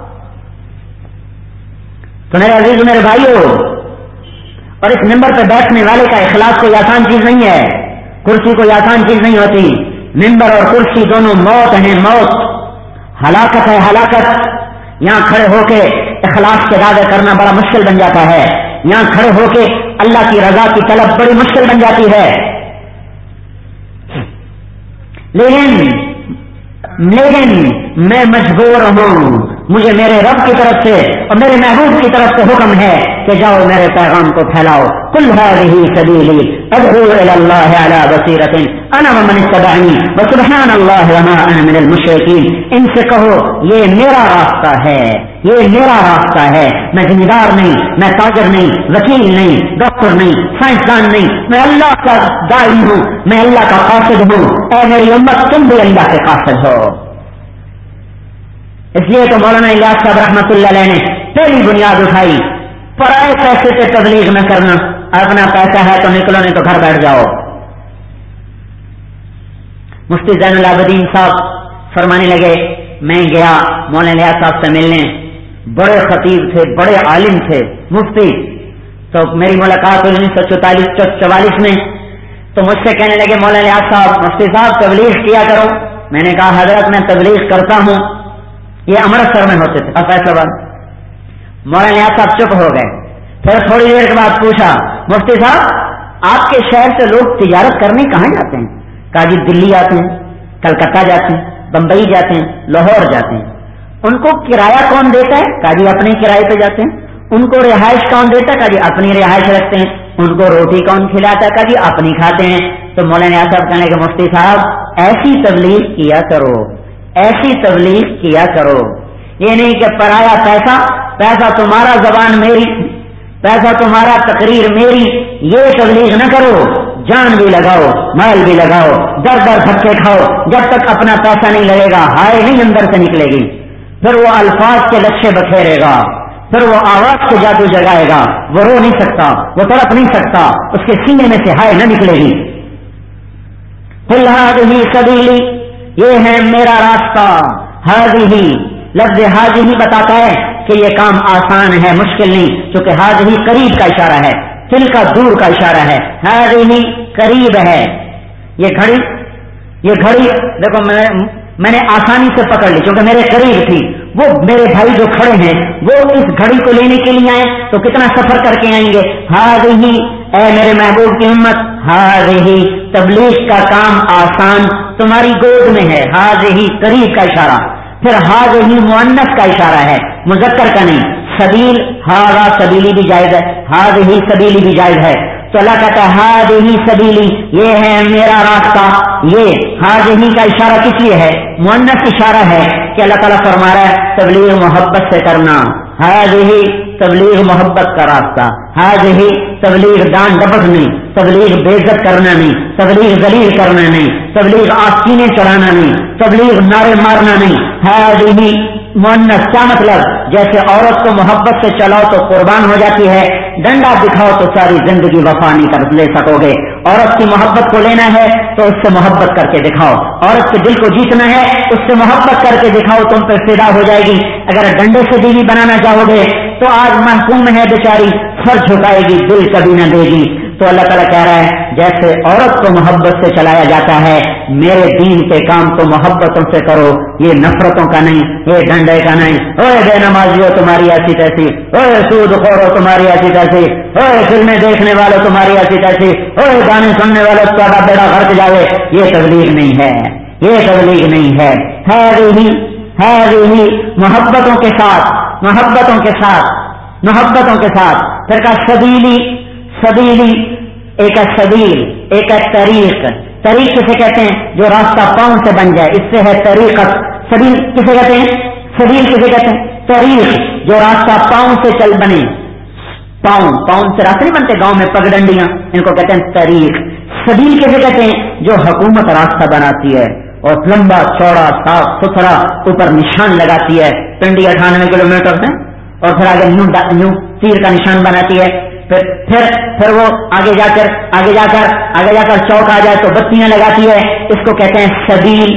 تو میرے عزیز میرے بھائیوں، اور اس ممبر پہ بیٹھنے والے کا اخلاص کوئی آسان چیز نہیں ہے، کرسی کوئی آسان چیز نہیں ہوتی۔ ممبر اور کرسی دونوں موت ہیں، موت، ہلاکت ہے، ہلاکت۔ یہاں کھڑے ہو کے اخلاص کے دعوے کرنا بڑا مشکل بن جاتا ہے، یہاں کھڑے ہو کے اللہ کی رضا کی طلب بڑی مشکل بن جاتی ہے۔ لیکن لیکن میں مجبور ہوں، مجھے میرے رب کی طرف سے اور میرے محبوب کی طرف سے حکم ہے کہ جاؤ میرے پیغام کو پھیلاؤ۔ قل هذه سبيلي ادعو الى الله على بصيرة انا ومن اتبعني وسبحان الله وما انا من المشركين۔ ان سے کہو یہ میرا راستہ ہے، یہ میرا راستہ ہے، میں ذمہ دار نہیں، میں تاجر نہیں، وکیل نہیں، ڈاکٹر نہیں، سائنسدان نہیں، میں اللہ کا داعی ہوں، میں اللہ کا قاصد ہوں۔ اے میری امت تم بھی اللہ کے قاصد ہو۔ اس لیے تو مولانا الیاس صاحب رحمۃ اللہ علیہ نے پہلی بنیاد اٹھائی، پرائے پیسے سے تبلیغ نہ کرنا، اپنا پیسہ ہے تو نکلو نہیں تو گھر بیٹھ جاؤ۔ مفتی زین العابدین صاحب فرمانے لگے، میں گیا مولانا الیاس صاحب سے ملنے، بڑے خطیب تھے، بڑے عالم تھے، مفتی۔ تو میری ملاقات ہوئی انیس سو چوتالیس چوالیس میں، تو مجھ سے کہنے لگے مولانا الیاس صاحب، مفتی صاحب تبلیغ کیا کرو۔ میں نے کہا حضرت میں تبلیغ کرتا ہوں، یہ امرتسر میں ہوتے تھے، فیصلہ آباد۔ مولانا الیاس صاحب چپ ہو گئے، پھر تھوڑی دیر کے بعد پوچھا، مفتی صاحب آپ کے شہر سے لوگ تجارت کرنے کہاں جاتے ہیں؟ کہا جی دلی جاتے ہیں، کلکتہ جاتے ہیں، بمبئی جاتے ہیں، لاہور جاتے ہیں۔ ان کو کرایہ کون دیتا ہے؟ کہا جی اپنے کرائے پہ جاتے ہیں۔ ان کو رہائش کون دیتا ہے؟ کہا جی اپنی رہائش رکھتے ہیں۔ ان کو روٹی کون کھلاتا ہے؟ کہا جی اپنی کھاتے ہیں۔ تو مولانا صاحب کہنے کہ مفتی صاحب ایسی تبلیغ کیا کرو، ایسی تبلیغ کیا کرو، یہ نہیں کہ پرایا پیسہ، پیسہ تمہارا زبان میری، پیسہ تمہارا تقریر میری، یہ تبلیغ نہ کرو، جان بھی لگاؤ، مال بھی لگاؤ، در در دھکے کھاؤ، جب تک اپنا پیسہ نہیں لگے گا ہائے نہیں اندر سے نکلے گی۔ پھر وہ الفاظ کے لچھے بکھیرے گا، پھر وہ آواز کے جادو جگائے گا، وہ رو نہیں سکتا، وہ تڑپ نہیں سکتا، اس کے سینے میں سے ہائے نہ نکلے گی۔ قل هذه سبیلی، یہ ہے میرا راستہ۔ هذه لفظ هذه بتاتا ہے کہ یہ کام آسان ہے، مشکل نہیں، چونکہ هذه قریب کا اشارہ ہے، تل کا دور کا اشارہ ہے، هذه قریب ہے۔ یہ گھڑی یہ گھڑی دیکھو میں میں نے آسانی سے پکڑ لی کیونکہ میرے قریب تھی۔ وہ میرے بھائی جو کھڑے ہیں وہ اس گھڑی کو لینے کے لیے آئے تو کتنا سفر کر کے آئیں گے۔ ہاذہ، اے میرے محبوب کی امت، ہاذہ تبلیغ کا کام آسان تمہاری گود میں ہے۔ ہاذہ قریب کا اشارہ، پھر ہاذہ مؤنث کا اشارہ ہے، مذکر کا نہیں۔ سبیل، ہاذا سبیلی بھی جائز ہے، ہاذہ سبیلی بھی جائز ہے۔ تو اللہ کہتا ہے ہاذہ سبیلی، یہ ہے میرا راستہ۔ یہ ہاذہ کا اشارہ کس لیے ہے؟ مؤنث اشارہ ہے کہ اللہ تعالیٰ فرما رہا ہے تبلیغ محبت سے کرنا۔ ہاذہ تبلیغ محبت کا راستہ، ہاذہ تبلیغ دان ڈپٹ نہیں، تبلیغ بے عزت کرنا نہیں، تبلیغ ذلیل کرنا نہیں، تبلیغ آستینے چڑھانا نہیں، تبلیغ نعرے مارنا نہیں۔ ہاذہ مؤنث کیا مطلب؟ جیسے عورت کو محبت سے چلاؤ تو قربان ہو جاتی ہے، ڈنڈا دکھاؤ تو ساری زندگی وفا نہیں کر لے سکو گے۔ عورت کی محبت کو لینا ہے تو اس سے محبت کر کے دکھاؤ، عورت کے دل کو جیتنا ہے اس سے محبت کر کے دکھاؤ، تم پہ فدا ہو جائے گی۔ اگر ڈنڈے سے بیوی بنانا چاہو گے تو آج محکوم ہے بیچاری، سر جھکائے گی، دل کبھی نہ دے گی۔ تو اللہ تعالیٰ کہہ رہا ہے جیسے عورت کو محبت سے چلایا جاتا ہے میرے دین کے کام کو محبتوں سے کرو، یہ نفرتوں کا نہیں، یہ ڈنڈے کا نہیں، اوے بے نمازی ہو تمہاری ایسی تیسی، اوے سود خور ہو تمہاری ایسی تیسی، اوے فلمیں دیکھنے والوں تمہاری ایسی تیسی، اوے گانے سننے والوں تمہارا بیڑا غرق جاوے. یہ تبلیغ نہیں ہے، یہ تبلیغ نہیں ہے. ہے وہی ہے وہی محبتوں کے ساتھ محبتوں کے ساتھ محبتوں کے ساتھ. پھر کا سبیلی سبیلی ایک ہے سبیل، ایک ہے طریق. طریق کسے کہتے ہیں؟ جو راستہ پاؤں سے بن جائے، اس سے ہے طریقت. سبیل کسے کہتے ہیں؟ سبیل کسے کہتے ہیں؟ طریق جو راستہ پاؤں سے چل بنے. پاؤں پاؤں سے راستے نہیں بنتے گاؤں میں پگڈنڈیاں، ان کو کہتے ہیں طریق. سبیل کسے کہتے ہیں؟ جو حکومت راستہ بناتی ہے اور لمبا چوڑا صاف ستھرا اوپر نشان لگاتی ہے، پنڈی اٹھانوے کلو میٹر سے، اور پھر آگے نیو نیو تیر کا نشان بناتی ہے. پھر پھر پھر وہ آگے جا کر آگے جا کر آگے جا کر چوک آ جائے تو بتیاں لگاتی ہے. اس کو کہتے ہیں سبیل.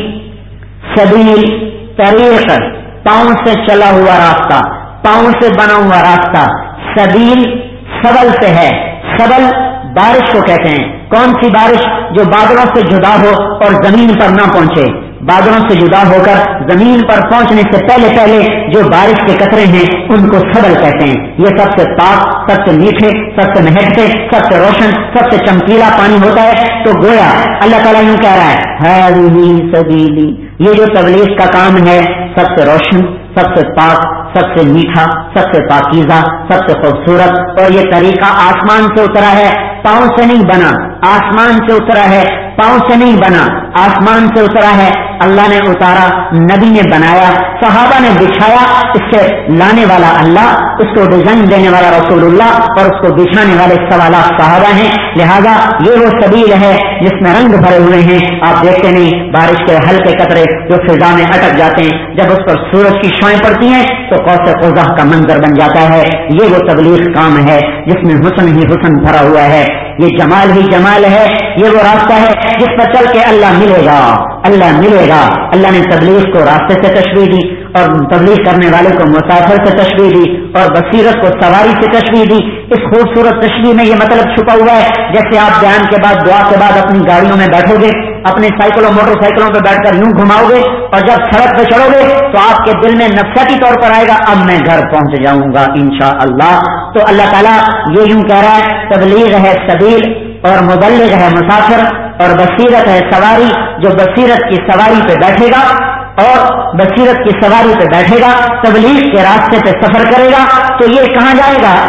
سبیل طریق پاؤں سے چلا ہوا راستہ، پاؤں سے بنا ہوا راستہ. سبیل سبل سے ہے. سبل بارش کو کہتے ہیں. کون سی بارش؟ جو بادلوں سے جدا ہو اور زمین پر نہ پہنچے. بادلوں سے جدا ہو کر زمین پر پہنچنے سے پہلے پہلے جو بارش کے قطرے ہیں ان کو سبل کہتے ہیں. یہ سب سے پاک، سب سے میٹھے، سب سے مہکتے، سب سے روشن، سب سے چمکیلا پانی ہوتا ہے. تو گویا اللہ تعالیٰ یوں کہہ رہا ہے ہذہ سبیلی، یہ جو تبلیغ کا کام ہے سب سے روشن، سب سے پاک، سب سے میٹھا، سب سے پاکیزہ، سب سے خوبصورت. اور یہ طریقہ آسمان سے اترا ہے، پاؤں سے نہیں بنا. آسمان سے اترا ہے، پاؤں سے نہیں بنا، آسمان سے اترا ہے. اللہ نے اتارا، نبی نے بنایا، صحابہ نے بچھایا. اس سے لانے والا اللہ، اس کو ڈیزائن دینے والا رسول اللہ، اور اس کو بچھانے والے سوالات صحابہ ہیں. لہذا یہ وہ سبیل ہے جس میں رنگ بھرے ہوئے ہیں. آپ دیکھتے نہیں بارش کے ہلکے قطرے جو فضا میں اٹک جاتے ہیں، جب اس پر سورج کی شعائیں پڑتی ہیں تو قوس قزح کا منظر بن جاتا ہے. یہ وہ تبلیغ کام ہے جس میں حسن ہی حسن بھرا ہوا ہے، یہ جمال ہی جمال ہے. یہ وہ راستہ ہے جس پر چل کے اللہ ملے گا، اللہ ملے گا. اللہ نے تبلیغ کو راستے سے تشبیہ دی، اور تبلیغ کرنے والے کو مسافر سے تشبیہ دی، اور بصیرت کو سواری سے تشبیہ دی. اس خوبصورت تشبیہ میں یہ مطلب چھپا ہوا ہے جیسے آپ بیان کے بعد، دعا کے بعد اپنی گاڑیوں میں بیٹھو گے، اپنے سائیکلوں موٹر سائیکلوں پہ بیٹھ کر یوں گھماؤ گے، اور جب سڑک پہ چڑھو گے تو آپ کے دل میں نفسیاتی طور پر آئے گا اب میں گھر پہنچ جاؤں گا انشاءاللہ. تو اللہ تعالیٰ یہ یوں کہہ رہا ہے تبلیغ ہے سبیل، اور مبلغ ہے مسافر، اور بصیرت ہے سواری. جو بصیرت کی سواری پہ بیٹھے گا اور بصیرت کی سواری پہ بیٹھے گا، تبلیغ کے راستے پہ سفر کرے گا، تو یہ کہاں جائے گا؟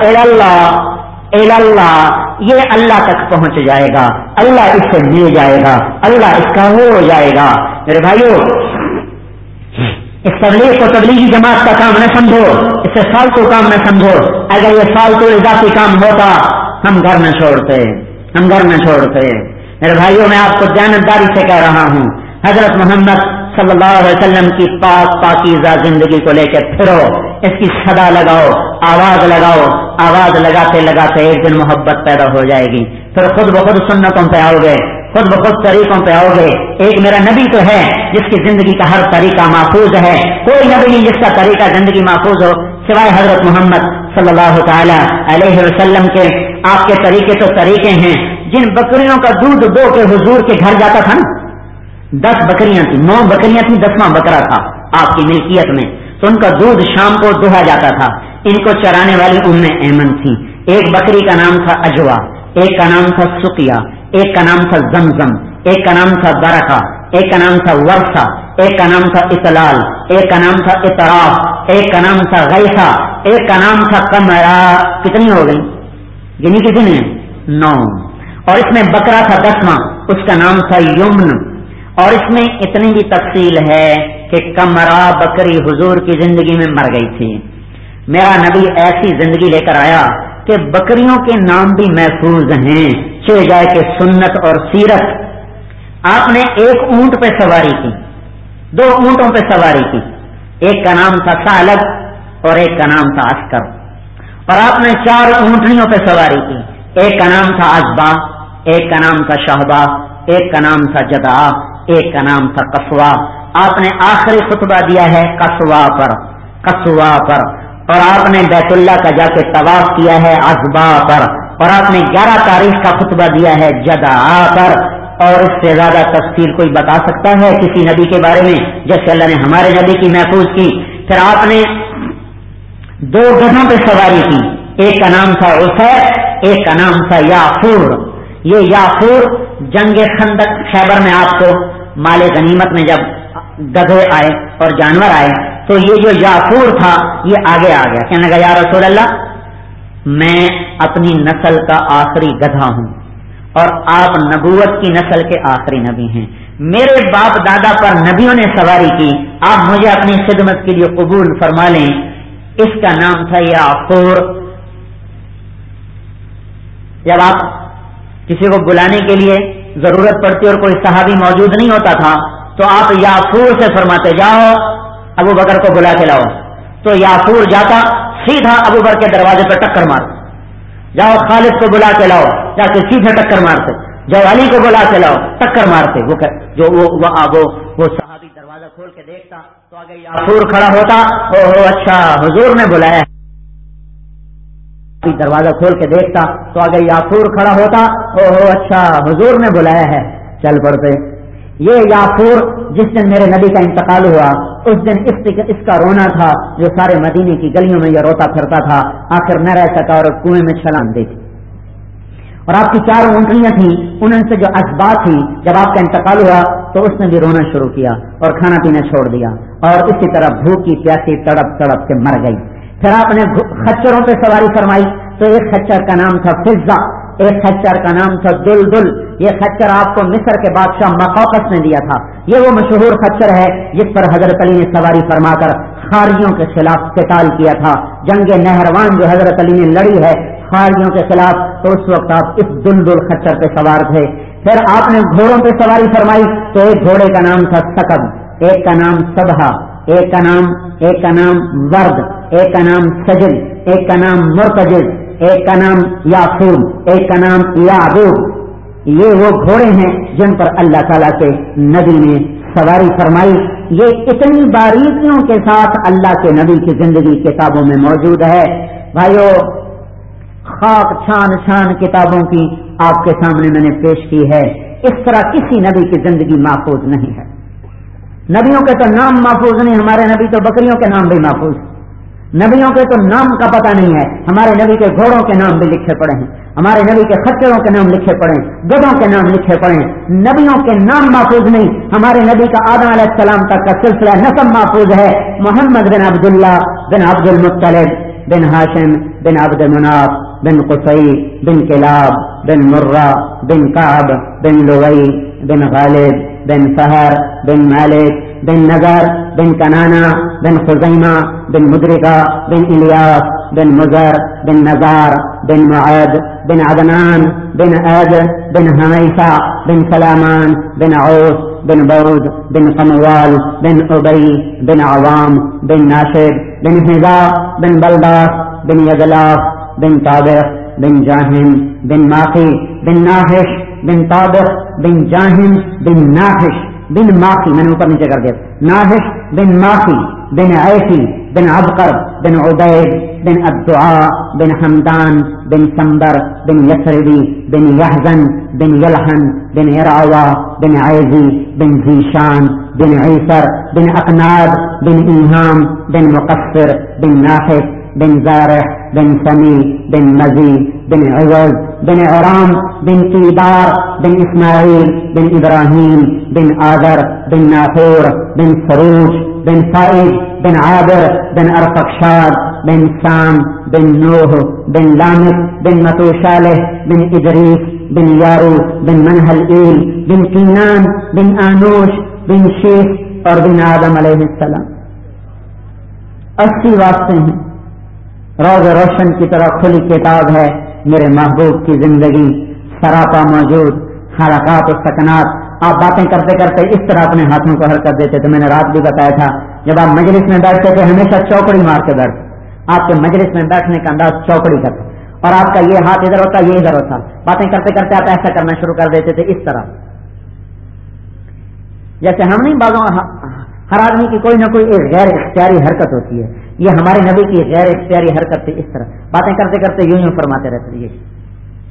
اللہ اللہ، یہ اللہ تک پہنچ جائے گا، اللہ اس سے مل جائے گا، اللہ اس کا ہو جائے گا. میرے بھائیو، اس تبلیغ کو تبلیغی جماعت کا کام نہ سمجھو، اس سے فالتو کام نہ سمجھو. اگر یہ فالتو اضافی کام ہوتا ہم گھر نہ چھوڑتے، ہم گھر نہ چھوڑتے. میرے بھائیوں، میں آپ کو دیانتداری سے کہہ رہا ہوں، حضرت محمد صلی اللہ علیہ وسلم کی پاک پاکیزہ زندگی کو لے کے پھرو، اس کی صدا لگاؤ، آواز لگاؤ. آواز لگاتے لگاتے ایک دن محبت پیدا ہو جائے گی، پھر خود بخود سنتوں پہ آؤ گے، خود بخود طریقوں پہ آؤ گے. ایک میرا نبی تو ہے جس کی زندگی کا ہر طریقہ محفوظ ہے. کوئی نبی نہیں جس کا طریقہ زندگی محفوظ ہو سوائے حضرت محمد صلی اللہ تعالی علیہ وسلم کے. آپ کے طریقے تو طریقے ہیں. جن بکریوں کا دودھ دو کے حضور کے گھر جاتا تھا نا، دس بکریاں تھیں، نو بکریاں تھیں، دسواں بکرا تھا آپ کی ملکیت میں، تو ان کا دودھ شام کو دوہا جاتا تھا. ان کو چرانے والی ام ایمن تھی. ایک بکری کا نام تھا اجوا، ایک کا نام تھا سقیا، ایک کا نام تھا زمزم، ایک کا نام تھا برکہ، ایک کا نام تھا ورثہ، ایک کا نام تھا اطلال، ایک کا نام تھا اطراف، ایک کا نام تھا غیثہ، ایک کا نام تھا قمرا. کتنی ہو گئی؟ گنی کسی نے؟ نو. اور اس میں بکرا تھا دسواں، اس کا نام تھا یمن. اور اس میں اتنی بھی تفصیل ہے کہ قمرا بکری حضور کی زندگی میں مر گئی تھی. میرا نبی ایسی زندگی لے کر آیا کہ بکریوں کے نام بھی محفوظ ہیں، چلے جائے کہ سنت اور سیرت. آپ نے ایک اونٹ پہ سواری کی، دو اونٹوں پہ سواری کی، ایک کا نام تھا سالب اور ایک کا نام تھا عسکر. اور آپ نے چار اونٹنیوں پہ سواری کی، ایک کا نام تھا ازبا، ایک کا نام تھا شہبا، ایک کا نام تھا جدا، ایک کا نام تھا قصوا. آپ نے آخری خطبہ دیا ہے قصوا پر، قصوا پر. اور آپ نے بیت اللہ کا جا کے طواف کیا ہے ازبا پر. اور آپ نے گیارہ تاریخ کا خطبہ دیا ہے جدا پر، اور اس سے زیادہ تفصیل کوئی بتا سکتا ہے کسی نبی کے بارے میں جیسے اللہ نے ہمارے نبی کی محفوظ کی؟ پھر آپ نے دو گدھوں پہ سواری کی، ایک کا نام تھا عسیر، ایک کا نام تھا یافور۔ یہ یافور جنگ خندق خیبر میں آپ کو مال غنیمت میں جب گدھے آئے اور جانور آئے تو یہ جو یافور تھا یہ آگے آ گیا، کہنے لگا یا رسول اللہ میں اپنی نسل کا آخری گدھا ہوں اور آپ نبوت کی نسل کے آخری نبی ہیں، میرے باپ دادا پر نبیوں نے سواری کی، آپ مجھے اپنی خدمت کے لیے قبول فرما لیں۔ اس کا نام تھا یافور۔ جب آپ کسی کو بلانے کے لیے ضرورت پڑتی اور کوئی صحابی موجود نہیں ہوتا تھا تو آپ یافور سے فرماتے جاؤ ابو بکر کو بلا کے لاؤ، تو یافور جاتا سیدھا ابو بکر کے دروازے پر ٹکر مار، جاؤ خالد کو بلا کے لاؤ، جا کے سیدھے ٹکر مارتے، جاؤ علی کو بلا کے لاؤ، ٹکر مارتے۔ وہ جو وہ وہ, وہ صحابی دروازہ کھول کے دیکھتا تو آگے یافور کھڑا ہوتا، او ہو اچھا حضور نے بلایا ہے، دروازہ کھول کے دیکھتا تو آگے یافور کھڑا ہوتا، او ہو اچھا حضور نے بلایا ہے، چل پڑتے۔ یہ یافور جس دن میرے نبی کا انتقال ہوا اس دن اس کا رونا تھا جو سارے مدینے کی گلیوں میں یہ روتا پھرتا تھا، آخر نہ رہ سکا اور کنویں میں چھلانگ دی تھی۔ اور آپ کی چار اونٹنیاں تھیں، ان سے جو اسباب تھی جب آپ کا انتقال ہوا تو اس نے بھی رونا شروع کیا اور کھانا پینا چھوڑ دیا، اور اسی طرح بھوکی پیاسی تڑپ تڑپ کے مر گئی۔ پھر آپ نے خچروں پہ سواری فرمائی، تو ایک خچر کا نام تھا فضہ، ایک خچر کا نام تھا دل دل۔ یہ خچر آپ کو مصر کے بادشاہ مقوقس نے دیا تھا، یہ وہ مشہور خچر ہے جس پر حضرت علی نے سواری فرما کر خارجیوں کے خلاف قتال کیا تھا، جنگ نہروان جو حضرت علی نے لڑی ہے خارجیوں کے خلاف، تو اس وقت آپ اس دل دل خچر پہ سوار تھے۔ پھر آپ نے گھوڑوں پہ سواری فرمائی، تو ایک گھوڑے کا نام تھا سکب، ایک کا نام سبہا، ایک کا نام ایک کا نام ورد، ایک کا نام سجل، ایک کا نام مرتجز، ایک کا نام یافور، ایک کا نام یعبوب۔ یہ وہ گھوڑے ہیں جن پر اللہ تعالیٰ کے نبی نے سواری فرمائی۔ یہ اتنی باریکیوں کے ساتھ اللہ کے نبی کی زندگی کتابوں میں موجود ہے۔ بھائیو خاک چھان چھان کتابوں کی آپ کے سامنے میں نے پیش کی ہے، اس طرح کسی نبی کی زندگی محفوظ نہیں ہے۔ نبیوں کے تو نام محفوظ نہیں، ہمارے نبی تو بکریوں کے نام بھی محفوظ، نبیوں کے تو نام کا پتہ نہیں ہے، ہمارے نبی کے گھوڑوں کے نام بھی لکھے پڑے ہیں، ہمارے نبی کے خچروں کے نام لکھے پڑے ہیں، گدھوں کے نام لکھے پڑے ہیں، نبیوں کے نام محفوظ نہیں۔ ہمارے نبی کا آدم علیہ السلام تک کا سلسلہ نسب محفوظ ہے، محمد بن عبداللہ بن عبد المطلب بن ہاشم بن عبد مناف بن قصی بن کلاب بن مرہ بن کعب بن لوئی بن غالب بن فہر بن مالک بن نذر بن کنانا بن خزیمہ بن مدرکہ بن الیاس بن مزر بن نزار بن معد بن عدنان بن عد بن حمیسہ بن سلامان بن عوس بن بود بن قموال بن ابی بن عوام بن ناشد بن حذا بن بلداس بن یدلاف بن طابق بن جاہم بن ماقی بن ناحش بن طابق بن جاہم بن ناحش بن ماقی، میں نے اوپر نیچے کر دیا، ناحش بن ماقی بن عیسی بن عبقر بن عبید بن الدعاء بن حمدان بن سمبر بن یسربی بن یحزن بن یلحن بن یرعوا بن عیزی بن زیشان بن عیسر بن اقناد بن ایہام بن مقصر بن ناحش بن زارح بن سمی بن مزی بن عوض بن عرام بن تیدار بن اسماعیل بن ابراہیم بن آذر بن ناخور بن سروج بن فائد بن عابر بن ارفقشاد بن سام بن نوح بن لامک بن متوشالح بن ادریس بن یارو بن منحل ایل بن کینان بن آنوش بن شیخ اور بن آدم علیہ السلام۔ اسی واسطے ہیں، روز روشن کی طرح کھلی کتاب ہے میرے محبوب کی زندگی، سراپا موجود، حرکات و سکنات۔ آپ باتیں کرتے کرتے اس طرح اپنے ہاتھوں کو حرکت دیتے تھے، میں نے رات بھی بتایا تھا جب آپ مجلس میں بیٹھتے تھے ہمیشہ چوکڑی مار کے بیٹھتے، آپ کے مجلس میں بیٹھنے کا انداز چوکڑی کا تھا، اور آپ کا یہ ہاتھ ادھر ہوتا یہ ادھر ہوتا، باتیں کرتے کرتے آپ ایسا کرنا شروع کر دیتے تھے اس طرح، جیسے ہم نہیں باغوں ہر آدمی کی کوئی نہ کوئی ایک غیر اختیاری حرکت ہوتی ہے، یہ ہمارے نبی کی غیر اختیاری حرکت تھی، اس طرح باتیں کرتے کرتے یوں یوں فرماتے رہتے یہ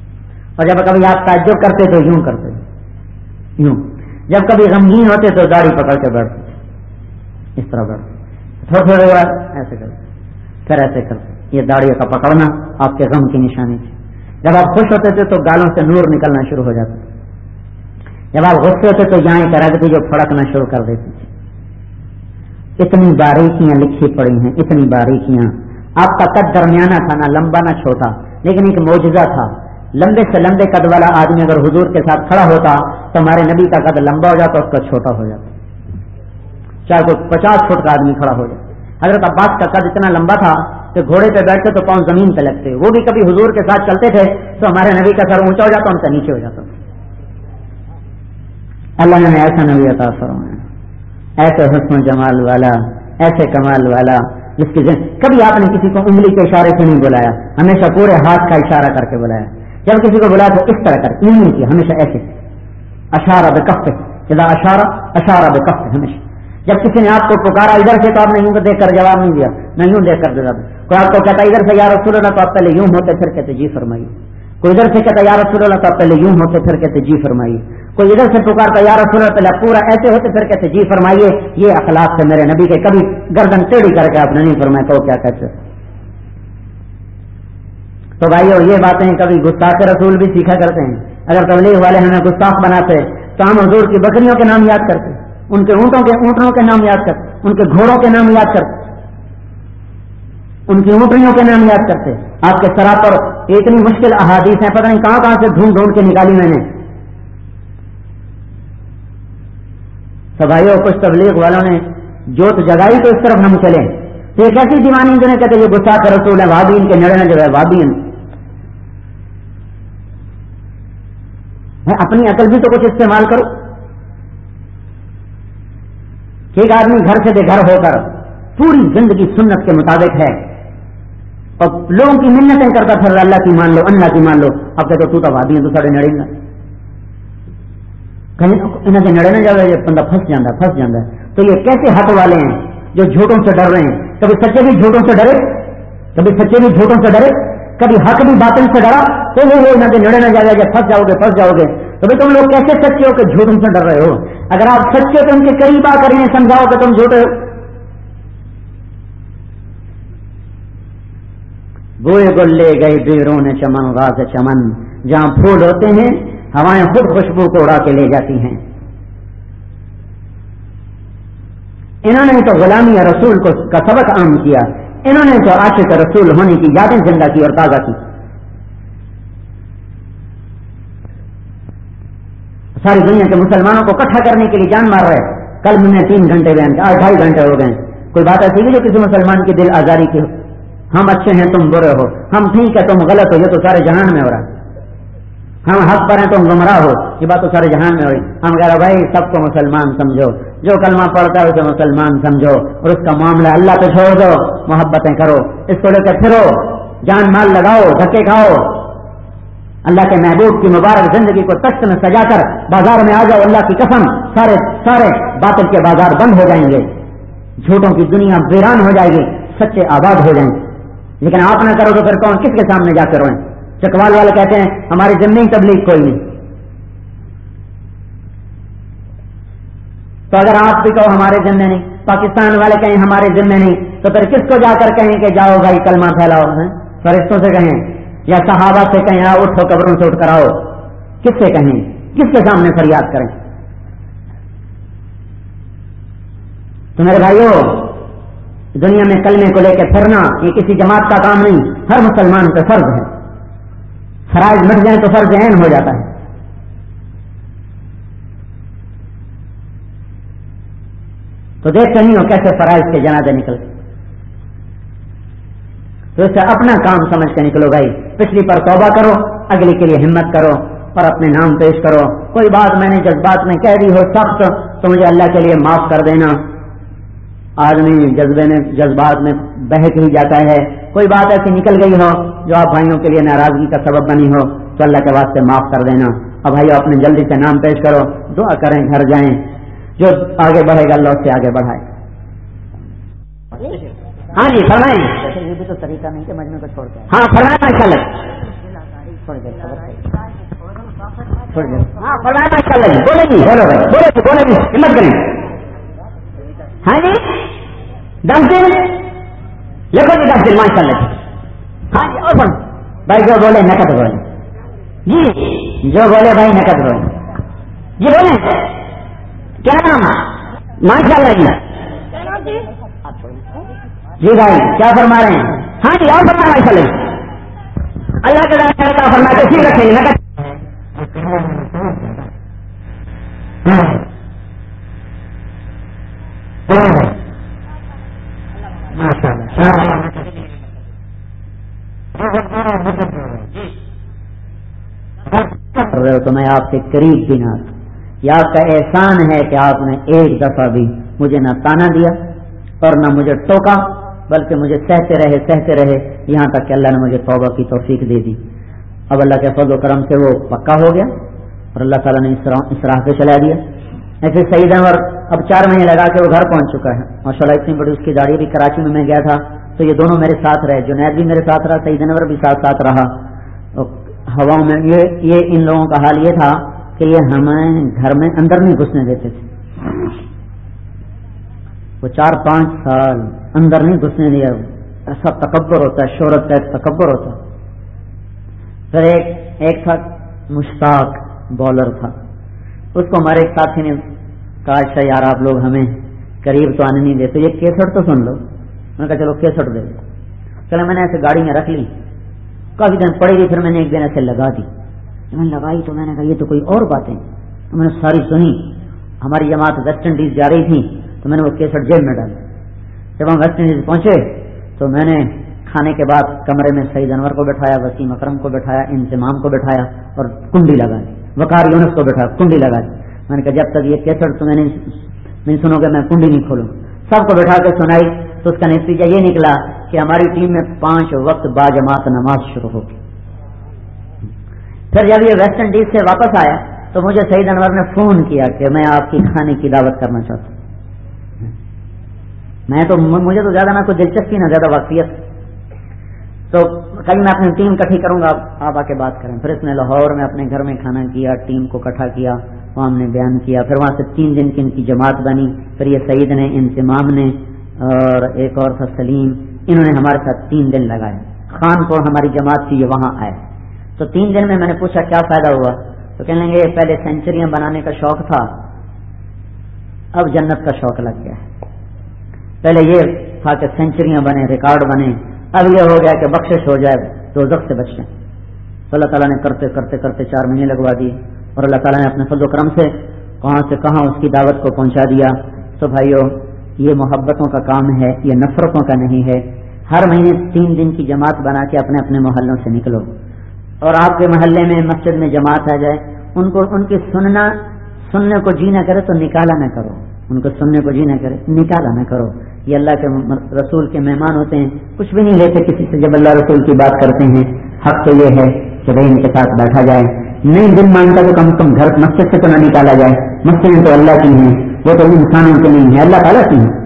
اور جب کبھی آپ تعجب کرتے تو یوں کرتے یوں، جب کبھی غمگین ہوتے تو داڑھی پکڑ کے بیٹھتے اس طرح بیٹھتے، تھوڑے تھوڑے بار ایسے کرتے پھر ایسے کرتے۔ یہ داڑھی کا پکڑنا آپ کے غم کی نشانی تھی۔ جب آپ خوش ہوتے تھے تو گالوں سے نور نکلنا شروع ہو جاتا، جب آپ غصے ہوتے تو یہاں ایک رگ تھی جو پھڑکنا شروع کر دیتی تھی۔ اتنی باریکیاں لکھی پڑی ہیں، اتنی باریکیاں۔ آپ کا قد درمیانہ تھا، نہ لمبا نہ چھوٹا، لیکن ایک معجزہ تھا۔ لمبے سے لمبے قد والا آدمی اگر حضور کے ساتھ کھڑا ہوتا تو ہمارے نبی کا قد لمبا ہو جاتا، اس کا چھوٹا ہو جاتا، چاہے کوئی پچاس فٹ کا آدمی کھڑا ہو جائے۔ حضرت عباس کا قد اتنا لمبا تھا کہ گھوڑے پہ بیٹھتے تو پاؤں زمین پہ لگتے، وہ بھی کبھی حضور کے ساتھ چلتے تھے تو ہمارے نبی کا سر اونچا ہو جاتا، ان کا نیچے ہو جاتا۔ اللہ نے ایسا نبی عطا فرمایا، ایسے حسن و جمال والا، ایسے کمال والا، جس کی زن... کبھی آپ نے کسی کو انگلی کے اشارے سے نہیں بلایا، ہمیشہ پورے ہاتھ کا اشارہ کر کے بلایا۔ جب کسی کو بلایا تو اس طرح کر کے نہیں کیا، ہمیشہ ایسے اشارہ بکف، جدا اشارہ اشارہ بکف، ہمیشہ۔ جب کسی نے آپ کو پکارا ادھر سے تو آپ نے یوں دیکھ کر جواب نہیں دیا، نہ یوں دیکھ کر جواب۔ کوئی آپ کو کہتا ادھر سے یا رسول اللہ تو آپ پہلے یوں ہوتے پھر کہتے جی فرمائیے۔ کوئی ادھر سے کہتا یا رسول اللہ تو آپ پہلے یوں ہوتے پھر کہتے جی فرمائیے۔ کوئی ادھر سے پکارتا یا رسول اللہ پہلے پورا ایسے ہوتے پھر کہتے جی فرمائیے۔ یہ اخلاق سے میرے نبی کے، کبھی گردن ٹیڑھی کر کے آپ نے نہیں فرمایا تو کیا کہتے۔ تو بھائیو یہ باتیں کبھی گستاخ رسول بھی سیکھا کرتے ہیں۔ اگر تبلیغ والے ہمیں گستاخ بناتے تو ہم حضور کی بکریوں کے نام یاد کرتے، ان کے اونٹوں کے اونٹوں کے نام یاد کرتے، ان کے گھوڑوں کے نام یاد کرتے، ان کی اونٹنیوں کے نام یاد کرتے۔ آپ کے سرا پر اتنی مشکل احادیث ہیں، پتہ نہیں کہاں کہاں سے ڈھونڈ ڈھونڈ کے نکالی میں نے۔ تو بھائیو کچھ تبلیغ والوں نے جوت جگائی تو اس طرف ہم چلیں، تو یہ کیسی دیوانی جو نے کہتے یہ گستاخ رسول ہے، وہابی ان کے نڑے جو ہے وہابی۔ اپنی عقل بھی تو کچھ استعمال کرو۔ ایک آدمی گھر سے بے گھر ہو کر پوری زندگی سنت کے مطابق ہے اور لوگوں کی منتیں کرتا پھر اللہ کی مان لو، اللہ کی مان لو، اب کہتے تو تو وہابی ہیں، تو سارے نڑیں گا کہیں انہوں سے نڑے نہ جائے، یہ بندہ پھنس جاتا پھنس جاتا ہے۔ تو یہ کیسے حق والے ہیں جو جھوٹوں سے ڈر رہے ہیں؟ کبھی سچے بھی جھوٹوں سے ڈرے، کبھی سچے بھی جھوٹوں سے ڈرے، کبھی حق بھی باطل سے ڈرا، تو وہ انہوں سے نڑے نہ جائے گا، پھنس جاؤ گے پھنس جاؤ گے۔ تو بھائی تم لوگ کیسے سچے ہو کہ جھوٹوں سے ڈر رہے ہو؟ اگر آپ سچے تو ان کے قریب آ کر انہیں سمجھاؤ کہ تم جھوٹے ہو۔ بوئے گل لے گئے بیرون چمن غاز چمن، جہاں پھول ہوتے ہیں ہوائیں خود خوشبو کو اڑا کے لے جاتی ہیں۔ انہوں نے تو غلامی رسول کو کا سبق عام کیا، انہوں نے تو عاشق رسول ہونے کی یادیں زندہ کی اور تازہ کی۔ ساری دنیا کے مسلمانوں کو اکٹھا کرنے کے لیے جان مار رہے۔ کل میں نے تین گھنٹے بیان کیا، آج ڈھائی گھنٹے ہو گئے۔ کوئی بات ایسی نہیں جو کسی مسلمان کی دل آزاری کی ہو۔ ہم اچھے ہیں تم برے ہو، ہم ٹھیک ہے تم غلط ہو، یہ تو سارے جہان میں ہو رہا ہے۔ ہم حق پر ہیں تم گمراہ ہو، یہ بات تو سارے جہان میں ہو رہی۔ ہم کہہ رہے بھائی سب کو مسلمان سمجھو، جو کلمہ پڑھتا ہے اسے مسلمان سمجھو، اور اس کا معاملہ اللہ پہ چھوڑ دو، محبتیں کرو، اس کو لے کے پھرو، جان مال لگاؤ، دھکے کھاؤ، اللہ کے محبوب کی مبارک زندگی کو تخت میں سجا کر بازار میں آ جاؤ۔ اللہ کی قسم سارے سارے باطل کے بازار بند ہو جائیں گے، جھوٹوں کی دنیا ویران ہو جائے گی، سچے آباد ہو جائیں گے۔ لیکن آپ نہ کرو تو پھر کون کس کے سامنے جا کر روئیں؟ چکوال والے کہتے ہیں ہماری ذمہ تبلیغ کوئی نہیں، تو اگر آپ بھی کہو ہمارے ذمہ نہیں، پاکستان والے کہیں ہمارے ذمہ نہیں، تو پھر کس کو جا کر کہیں کہ جاؤ بھائی کلمہ پھیلاؤ؟ فرشتوں سے کہیں یا صحابہ سے کہیں آؤ اٹھو قبروں سے اٹھ کر آؤ؟ کس سے کہیں؟ کس کے سامنے فریاد کریں؟ تو میرے بھائیو دنیا میں کلمے کو لے کے پھرنا یہ کسی جماعت کا کام نہیں، ہر مسلمان پہ فرض ہے۔ فرائض مٹ جائیں تو فرض عین ہو جاتا ہے۔ تو دیکھتے نہیں ہو کیسے فرائض کے جنازے نکلتے، تو اس سے اپنا کام سمجھ کے نکلو بھائی، پچھلی پر توبہ کرو، اگلی کے لیے ہمت کرو اور اپنے نام پیش کرو۔ کوئی بات میں نے جذبات میں کہہ دی ہو سخت تو مجھے اللہ کے لیے معاف کر دینا۔ آدمی جذبے میں جذبات میں بہک ہی جاتا ہے، کوئی بات ایسی نکل گئی ہو جو آپ بھائیوں کے لیے ناراضگی کا سبب بنی ہو تو اللہ کے واسطے معاف کر دینا۔ اب بھائیو اپنے جلدی سے نام پیش کرو، دعا کریں، گھر جائیں، جو آگے بڑھے گا اللہ اس سے آگے بڑھائے۔ ہاں جی فرمائیں۔ یہ بھی تو طریقہ نہیں کہ مجمع کو چھوڑ کے، ہاں فرمائیں ماشاء اللہ۔ ہاں فرمایا ماشاء اللہ جی بولے جی بولو بھائی بولے جی بولے جی ہمت کریں. ہاں جی دس دن لکھو جی دس دن ماشاء اللہ جی. ہاں جی اور بول بھائی جو بولے نقد بولے جی جو بولے بھائی نقد بولے جی بولے کیا نام ماشاء اللہ جی جی بھائی کیا فرما رہے ہیں. ہاں جی اور فرما ماشاء اللہ جی اللہ کے راستے کا فرما کے ٹھیک رکھیں گے نقد. تو میں آپ کے قریب بھی نہ یہ آپ کا احسان ہے کہ آپ نے ایک دفعہ بھی مجھے نہ تانا دیا اور نہ مجھے ٹوکا بلکہ مجھے سہتے رہے سہتے رہے یہاں تک کہ اللہ نے مجھے توبہ کی توفیق دے دی. اب اللہ کے فضل و کرم سے وہ پکا ہو گیا اور اللہ تعالیٰ نے اس راہ پہ چلا دیا. ایسے سعید انور اب چار مہینے لگا کے وہ گھر پہنچ چکا ہے ماشاء اللہ. اتنی بڑی اس کی داڑھی بھی کراچی میں میں گیا تھا تو یہ دونوں میرے ساتھ رہے. جنید بھی میرے ساتھ رہا سعید انور بھی ساتھ ساتھ رہا. ہواؤں میں یہ یہ ان لوگوں کا حال یہ تھا کہ یہ ہمیں گھر میں اندر نہیں گھسنے دیتے تھے. وہ چار پانچ سال اندر نہیں گھسنے دیا. ایسا تکبر ہوتا ہے شہرت کا ایک تکبر ہوتا ہے. پھر ایک ایک تھا مشتاق بالر تھا اس کو ہمارے ایک ساتھی نے کہا اچھا یار آپ لوگ ہمیں قریب تو آنے نہیں دیتے یہ کیسٹ تو سن لو. میں نے کہا چلو کیسٹ دے دو. چلے میں نے ایسے گاڑی میں رکھ لی کافی دن پڑی گئی. پھر میں نے ایک دن ایسے لگا دی. میں نے لگائی تو میں نے کہا یہ تو کوئی اور باتیں. تو میں نے ساری سنی. ہماری جماعت ویسٹ انڈیز جا رہی تھی تو میں نے وہ کیسٹ جیب میں ڈالی. جب ہم ویسٹ انڈیز پہنچے تو میں نے کھانے کے بعد کمرے میں سعید انور کو بٹھایا وسیم اکرم کو بٹھایا انضمام کو بٹھایا اور کنڈی لگا دی. وقار یونس کو بٹھایا کنڈی لگا دی. میں نے کہا جب تک یہ کیسٹ تو میں نہیں سنو گے میں کنڈی نہیں کھولوں. سب کو بٹھا کے سنائی تو اس کا نتیجہ یہ نکلا کہ ہماری ٹیم میں پانچ وقت با جماعت نماز شروع ہوگی. پھر جب یہ ویسٹ انڈیز سے واپس آیا تو مجھے سعید انور نے فون کیا کہ میں آپ کی کھانے کی دعوت کرنا چاہتا ہوں. میں تو مجھے تو زیادہ نہ کوئی دلچسپی نہ زیادہ واقفیت تو کل میں اپنی ٹیم کٹھی کروں گا آپ آ کے بات کریں. پھر اس نے لاہور میں اپنے گھر میں کھانا کیا ٹیم کو اکٹھا کیا وہاں ہم نے بیان کیا. پھر وہاں سے تین دن کی ان کی جماعت بنی. پھر یہ سعید نے انضمام نے اور ایک اور تھا سلیم انہوں نے ہمارے ساتھ تین دن لگائے. خان پور ہماری جماعت تھی یہ وہاں آئے تو تین دن میں میں نے پوچھا کیا فائدہ ہوا تو کہنے لگے پہلے سینچریاں بنانے کا شوق تھا اب جنت کا شوق لگ گیا ہے. پہلے یہ تھا کہ سینچریاں بنے ریکارڈ بنے اب یہ ہو گیا کہ بخشش ہو جائے دوزخ سے بچ جائیں. تو اللہ تعالیٰ نے کرتے کرتے کرتے چار مہینے لگوا دیے اور اللہ تعالیٰ نے اپنے فضل و کرم سے کہاں سے کہاں اس کی دعوت کو پہنچا دیا. تو بھائیو یہ محبتوں کا کام ہے یہ نفرتوں کا نہیں ہے. ہر مہینے تین دن کی جماعت بنا کے اپنے اپنے محلوں سے نکلو اور آپ کے محلے میں مسجد میں جماعت آ جائے ان کو ان کی سننا سننے کو جی نہ کرے تو نکالا نہ کرو. ان کو سننے کو جی نہ کرے نکالا نہ کرو. یہ اللہ کے رسول کے مہمان ہوتے ہیں کچھ بھی نہیں لیتے کسی سے. جب اللہ رسول کی بات کرتے ہیں حق تو یہ ہے کہ بھائی ان کے ساتھ بیٹھا جائے. نہیں دل مانگتا تو کم سے کم گھر مسجد سے تو نہ نکالا جائے. مسجد تو اللہ کی ہیں وہ تو انسانوں کے نہیں ہے اللہ تعالیٰ کی ہیں.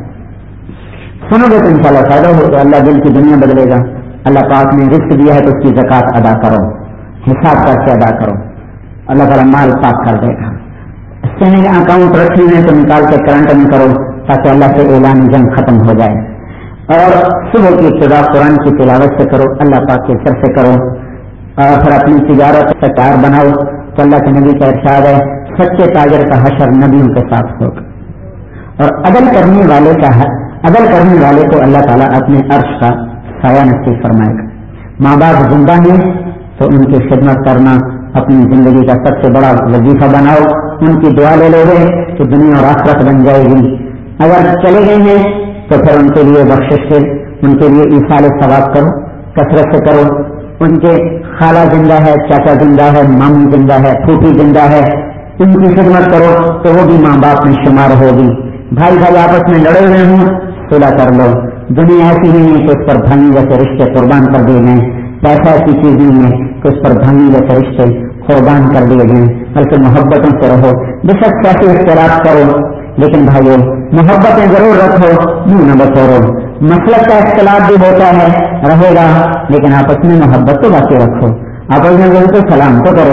سنو گے تو ان شاء اللہ فائدہ ہو تو اللہ دل کی دنیا بدلے گا. اللہ پاک نے رزق دیا ہے تو اس کی زکات ادا کرو حساب کر کے ادا کرو اللہ تعالیٰ مال پاک کر دے گا. سینگ اکاؤنٹ رکھے ہوئے تو نکال کے کرنٹ میں کرو تاکہ اللہ سے اعلان جنگ ختم ہو جائے. اور صبح کی ابتدا قرآن کی تلاوت سے کرو اللہ پاک کے سر سے کرو. اور پھر اپنی تجارت کا کار بناؤ تو اللہ کے نبی کا ارشاد ہے سچے تاجر کا حشر نبیوں کے ساتھ ہوگا. اور عدل کرنے والے کا عدل کرنے والے کو اللہ تعالیٰ اپنے عرش کا سایہ نصیب فرمائے گا. ماں باپ زندہ ہیں تو ان کی خدمت کرنا اپنی زندگی کا سب سے بڑا وظیفہ بناؤ. ان کی دعا لے لو گے تو دنیا اور آخرت بن جائے گی. اگر چلے گئے ہیں تو پھر ان کے لیے بخشش سے ان کے لیے ایصال ثواب کرو کثرت سے کرو. ان کے خالہ زندہ ہے چاچا زندہ ہے ماموں زندہ ہے پھوپھی زندہ ہے ان کی خدمت کرو تو وہ بھی ماں باپ میں شمار ہوگی. بھائی بھائی آپس میں لڑے ہوئے ہوں صلح کر لو. دنیا ایسی نہیں ہے کہ اس پر بھنگی جیسے رشتے قربان کر دیے گئے. پیسہ ایسی چیز نہیں ہے کہ اس پر بھنگی جیسے رشتے قربان کر دیے گئے بلکہ محبتوں سے رہو. بے شک کیسے اختلاف کرو لیکن بھائیو محبتیں ضرور رکھو منہ نہ بسورو. مسلک کا اختلاف بھی ہوتا ہے رہے گا لیکن آپس میں محبت تو باقی رکھو. آپس میں بولے تو سلام تو کرو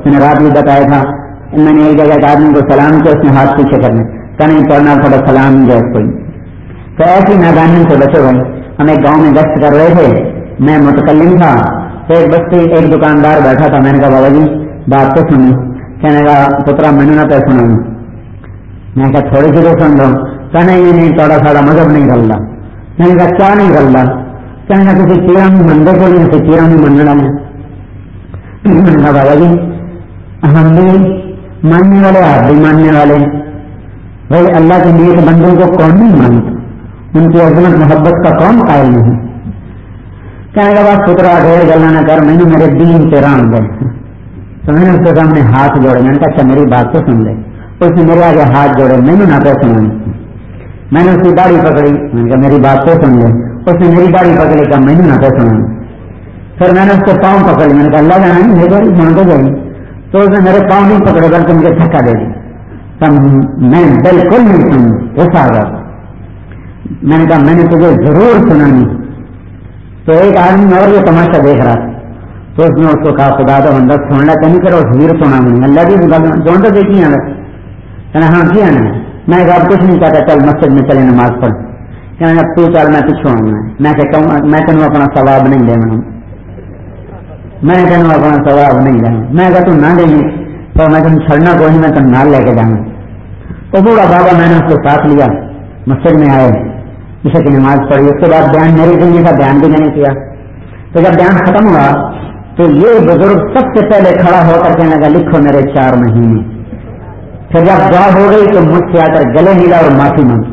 میں نے رات بھی بتایا تھا، میں نے ایک جگہ ایک آدمی کو سلام کیا، اس نے ہاتھ پیچھے کرنے کہ نہیں پڑھنا تھوڑا سلام ہی جائے کوئی. تو ایسی نادانی سے بچو بھائی. ہم ایک گاؤں میں گشت کر رہے تھے، میں متکلم تھا، تو ایک بستی ایک دکاندار بیٹھا تھا. میں نے کہا بابا جی بات تو سنی. کہنے کا پترا میں نے نہ پہ سنا. میں کہا تھوڑی سی تو سن رہا ہوں. کہنا یہ نہیں تھوڑا ساڑا مذہب نہیں کر رہا. میں نے کہا کیا نہیں کر رہا؟ کہنے کا کسی پیرا نہیں منڈے کو نہیں کسی پیرا نہیں مننا ہے. میں نے کہا بابا جی ہم بھی ماننے والے آپ بھی ماننے والے بھائی، اللہ کے نیک بندوں کو کون نہیں مانتا، ان کی عظمت محبت کا کون قائل نہیں. کہنے کا بات پترا ڈھیر گلا نہ کر، میں نے میرے دین کے رام گئے. تو میں نے اس کے سامنے ہاتھ جوڑے. میں نے کہا اچھا میری بات تو سن لے. اس نے میرے آگے ہاتھ جوڑے، میں نے نہ پہ سنا. میں نے اس کی داڑھی پکڑی. میں نے کہا میری بات تو سن لے. اس نے میری داڑھی پکڑی، کہا میں نے نہ پہ سنا. پھر میں نے اس کو پاؤں پکڑ لی. میں نے کہا اللہ جانا نہیں میرے سن کو جائیں. تو اس نے میرے پاؤں نہیں پکڑے بلکہ مجھے دھکا دے دی. میں بالکل نہیں سن غصہ آ گیا. میں نے کہا میں نے تجھے ضرور سنا نہیں. تو ایک آدمی اور یہ تماشا دیکھ رہا تھا، تو اس نے اس کو کہا خدا تو بندہ سننا کہیں کرو حیر سنا نہیں اللہ کی جون تو دیکھی ہے. کہنا ہاں کیا نا. میں کہا کچھ نہیں کہتا، چل مسجد میں چلے نماز پڑھ. کہنا تو چل میں پچھو آؤں. میں کہوں میں تینوں اپنا ثواب نہیں دینا، میں تینوں اپنا ثواب نہیں دینا. میں کہا تم نہ دیں گے تو میں تم چھڑنا کوئی میں تم نال لے کے جانا. تو بوڑھا بابا میں نے اس کو ساتھ لیا، مسجد میں آئے، عشاء کی نماز پڑھی. اس کے بعد بیان میری زندگی کا بیان بھی میں نے کیا. تو جب بیان ختم ہوا تو یہ بزرگ سب سے پہلے کھڑا ہو کر کہنے لگا لکھو میرے چار مہینے. پھر جب دعا ہو گئی تو مجھ سے آ کر گلے ملا اور معافی مانگی.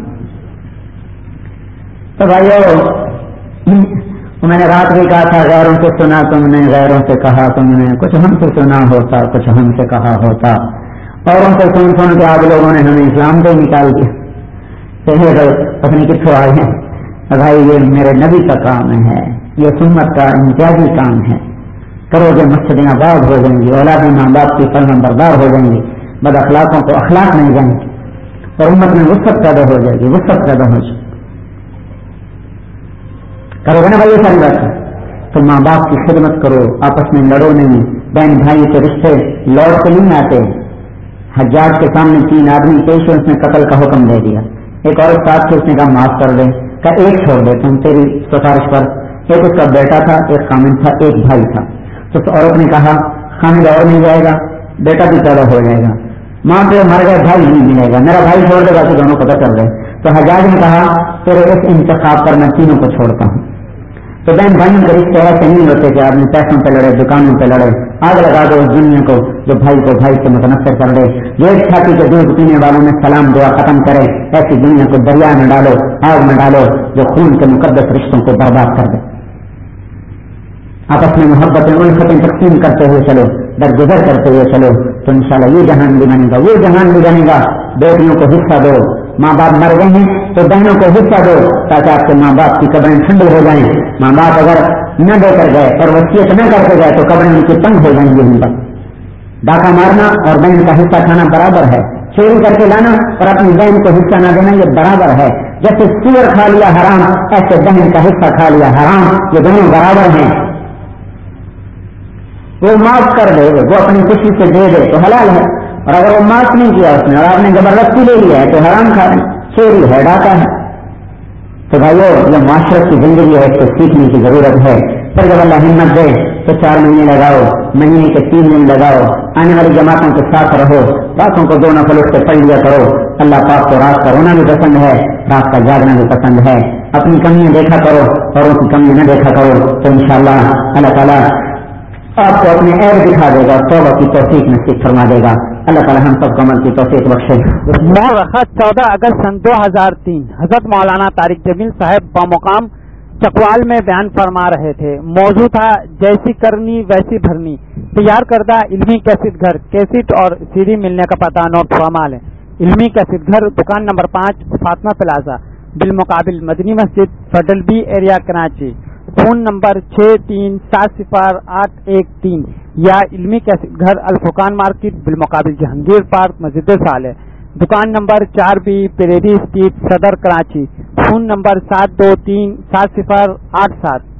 تو بھائیو میں نے رات بھی کہا تھا غیروں سے سنا تم نے، غیروں سے کہا تم نے، کچھ ہم سے سنا ہوتا کچھ ہم سے کہا ہوتا. اوروں سے سن سن کے آپ لوگوں نے ہمیں اسلام سے نکال دیا. پتنی کتوں آئے ہیں بھائی، یہ میرے نبی کا کام ہے، یہ سنت کا امتیازی کام ہے. کرو گے مسجدیں آباد ہو جائیں گی، اولادیں ماں باپ کی فرمان بردار ہو جائیں گی، بد اخلاقوں کو اخلاق نہیں جائیں گے، اور امت میں وسعت پیدا ہو جائے گی، وسعت پیدا ہو جائے گی. کرو گے نا بھائی یہ ساری بات. تو ماں باپ کی خدمت کرو، آپس میں لڑو نہیں. بہن بھائی کے رشتے لوٹ کے نہیں آتے. حجاج کے سامنے تین آدمی پیش ہوئے، اس نے قتل کا حکم دے دیا. ایک عورت ساتھ سے اس نے کہا معاف کر دے، کہ ایک چھوڑ دیتا ہوں تیری سفارش پر. ایک اس کا بیٹا تھا، ایک خامد تھا، ایک بھائی تھا. تو اس عورت نے کہا خامد اور نہیں جائے گا، بیٹا بھی پیدا ہو جائے گا، ماں پہ مر گئے بھائی نہیں ملے گا، میرا بھائی چھوڑ دے گا تو دونوں پتہ چل گئے. تو حجاج نے کہا تیرے اس انتخاب پر میں تینوں کو چھوڑتا ہوں. تو بہن بھائیوں کے رشتے ایسے نہیں ہوتے کہ آدمی پیسوں پہ لڑے، دکانوں پہ لڑے. آگ لگا دو اس دنیا کو جو بھائی کو بھائی سے متنفر کر دے. جو ایک چھاتی کے دودھ پینے والوں میں سلام دعا ختم کرے، ایسی دنیا کو دریا میں ڈالو، آگ میں ڈالو جو خون کے مقدس رشتوں کو برباد کر دے. آپس میں محبتیں الفتیں تقسیم کرتے ہوئے چلو، درگزر کرتے ہوئے چلو، تو انشاءاللہ یہ جہان بھی بنے گا، وہ جہان بھی بنے گا. بیٹیوں کو حصہ دو، ماں باپ مر گئے ہیں تو بہنوں کو حصہ دو تاکہ آپ کے ماں باپ کی قبریں ٹھنڈی ہو جائیں. ماں باپ اگر نہ دے کر گئے اور وصیت نہ کر کے گئے تو قبریں ان کی تنگ ہو جائیں گی. ان پر ڈاکہ مارنا اور بہن کا حصہ کھانا برابر ہے، چوری کر کے لانا اور اپنی بہن کو حصہ نہ دینا یہ برابر ہے. جیسے سور کھا لیا حرام، ایسے بہن کا حصہ کھا لیا حرام، یہ دونوں برابر ہیں. وہ معاف کر دے، وہ اپنی خوشی سے دے دے تو حلال ہے، اور اگر وہ معاف نہیں کیا اس نے اور آپ نے زبردستی لے لیا ہے تو حرام کھا رہے، چوری ہے، ڈاکہ ہے. تو بھائیو یہ معاشرت کی زندگی ہے، اس کو سیکھنے کی ضرورت ہے. پھر جب اللہ ہمت دے تو چار مہینے لگاؤ، مہینے کے تین دن لگاؤ، آنے والی جماعتوں کے ساتھ رہو، راتوں کو دو نفل اٹھ کے پڑھ لیا کرو. اللہ پاک کو رات کا رونا بھی پسند ہے، رات کا جاگنا بھی پسند ہے. اپنی کمیاں دیکھا کرو اور ان کی کمیاں نہ دیکھا کرو، تو انشاءاللہ اللہ تعالیٰ آپ کو اپنے عیب دکھا دے گا، توبہ کی توفیق نصیب فرما دے گا. اللہ تعالیٰ ہم سب کو عمل کی توفیق بخشے. مورخت چودہ اگست سن دو ہزار تین حضرت مولانا طارق جمیل صاحب بمقام چکوال میں بیان فرما رہے تھے. موضوع تھا جیسی کرنی ویسی بھرنی. تیار کردہ علمی کیسٹ گھر، کیسٹ اور سی ڈی ملنے کا پتہ نوٹ فرما لیں. علمی کیسٹ گھر، دکان نمبر پانچ، فاطمہ پلازا، بالمقابل مدنی مسجد، federal B area, Karachi. Phone number چھ تین سات صفر آٹھ ایک تین، یا علمی کیسٹ گھر، الفرقان مارکیٹ، بالمقابل جہانگیر پارک، مسجد صالح. دکان نمبر چار بی، پیریڈی اسٹریٹ، صدر، کراچی. فون نمبر سات دو تین سات صفر آٹھ سات.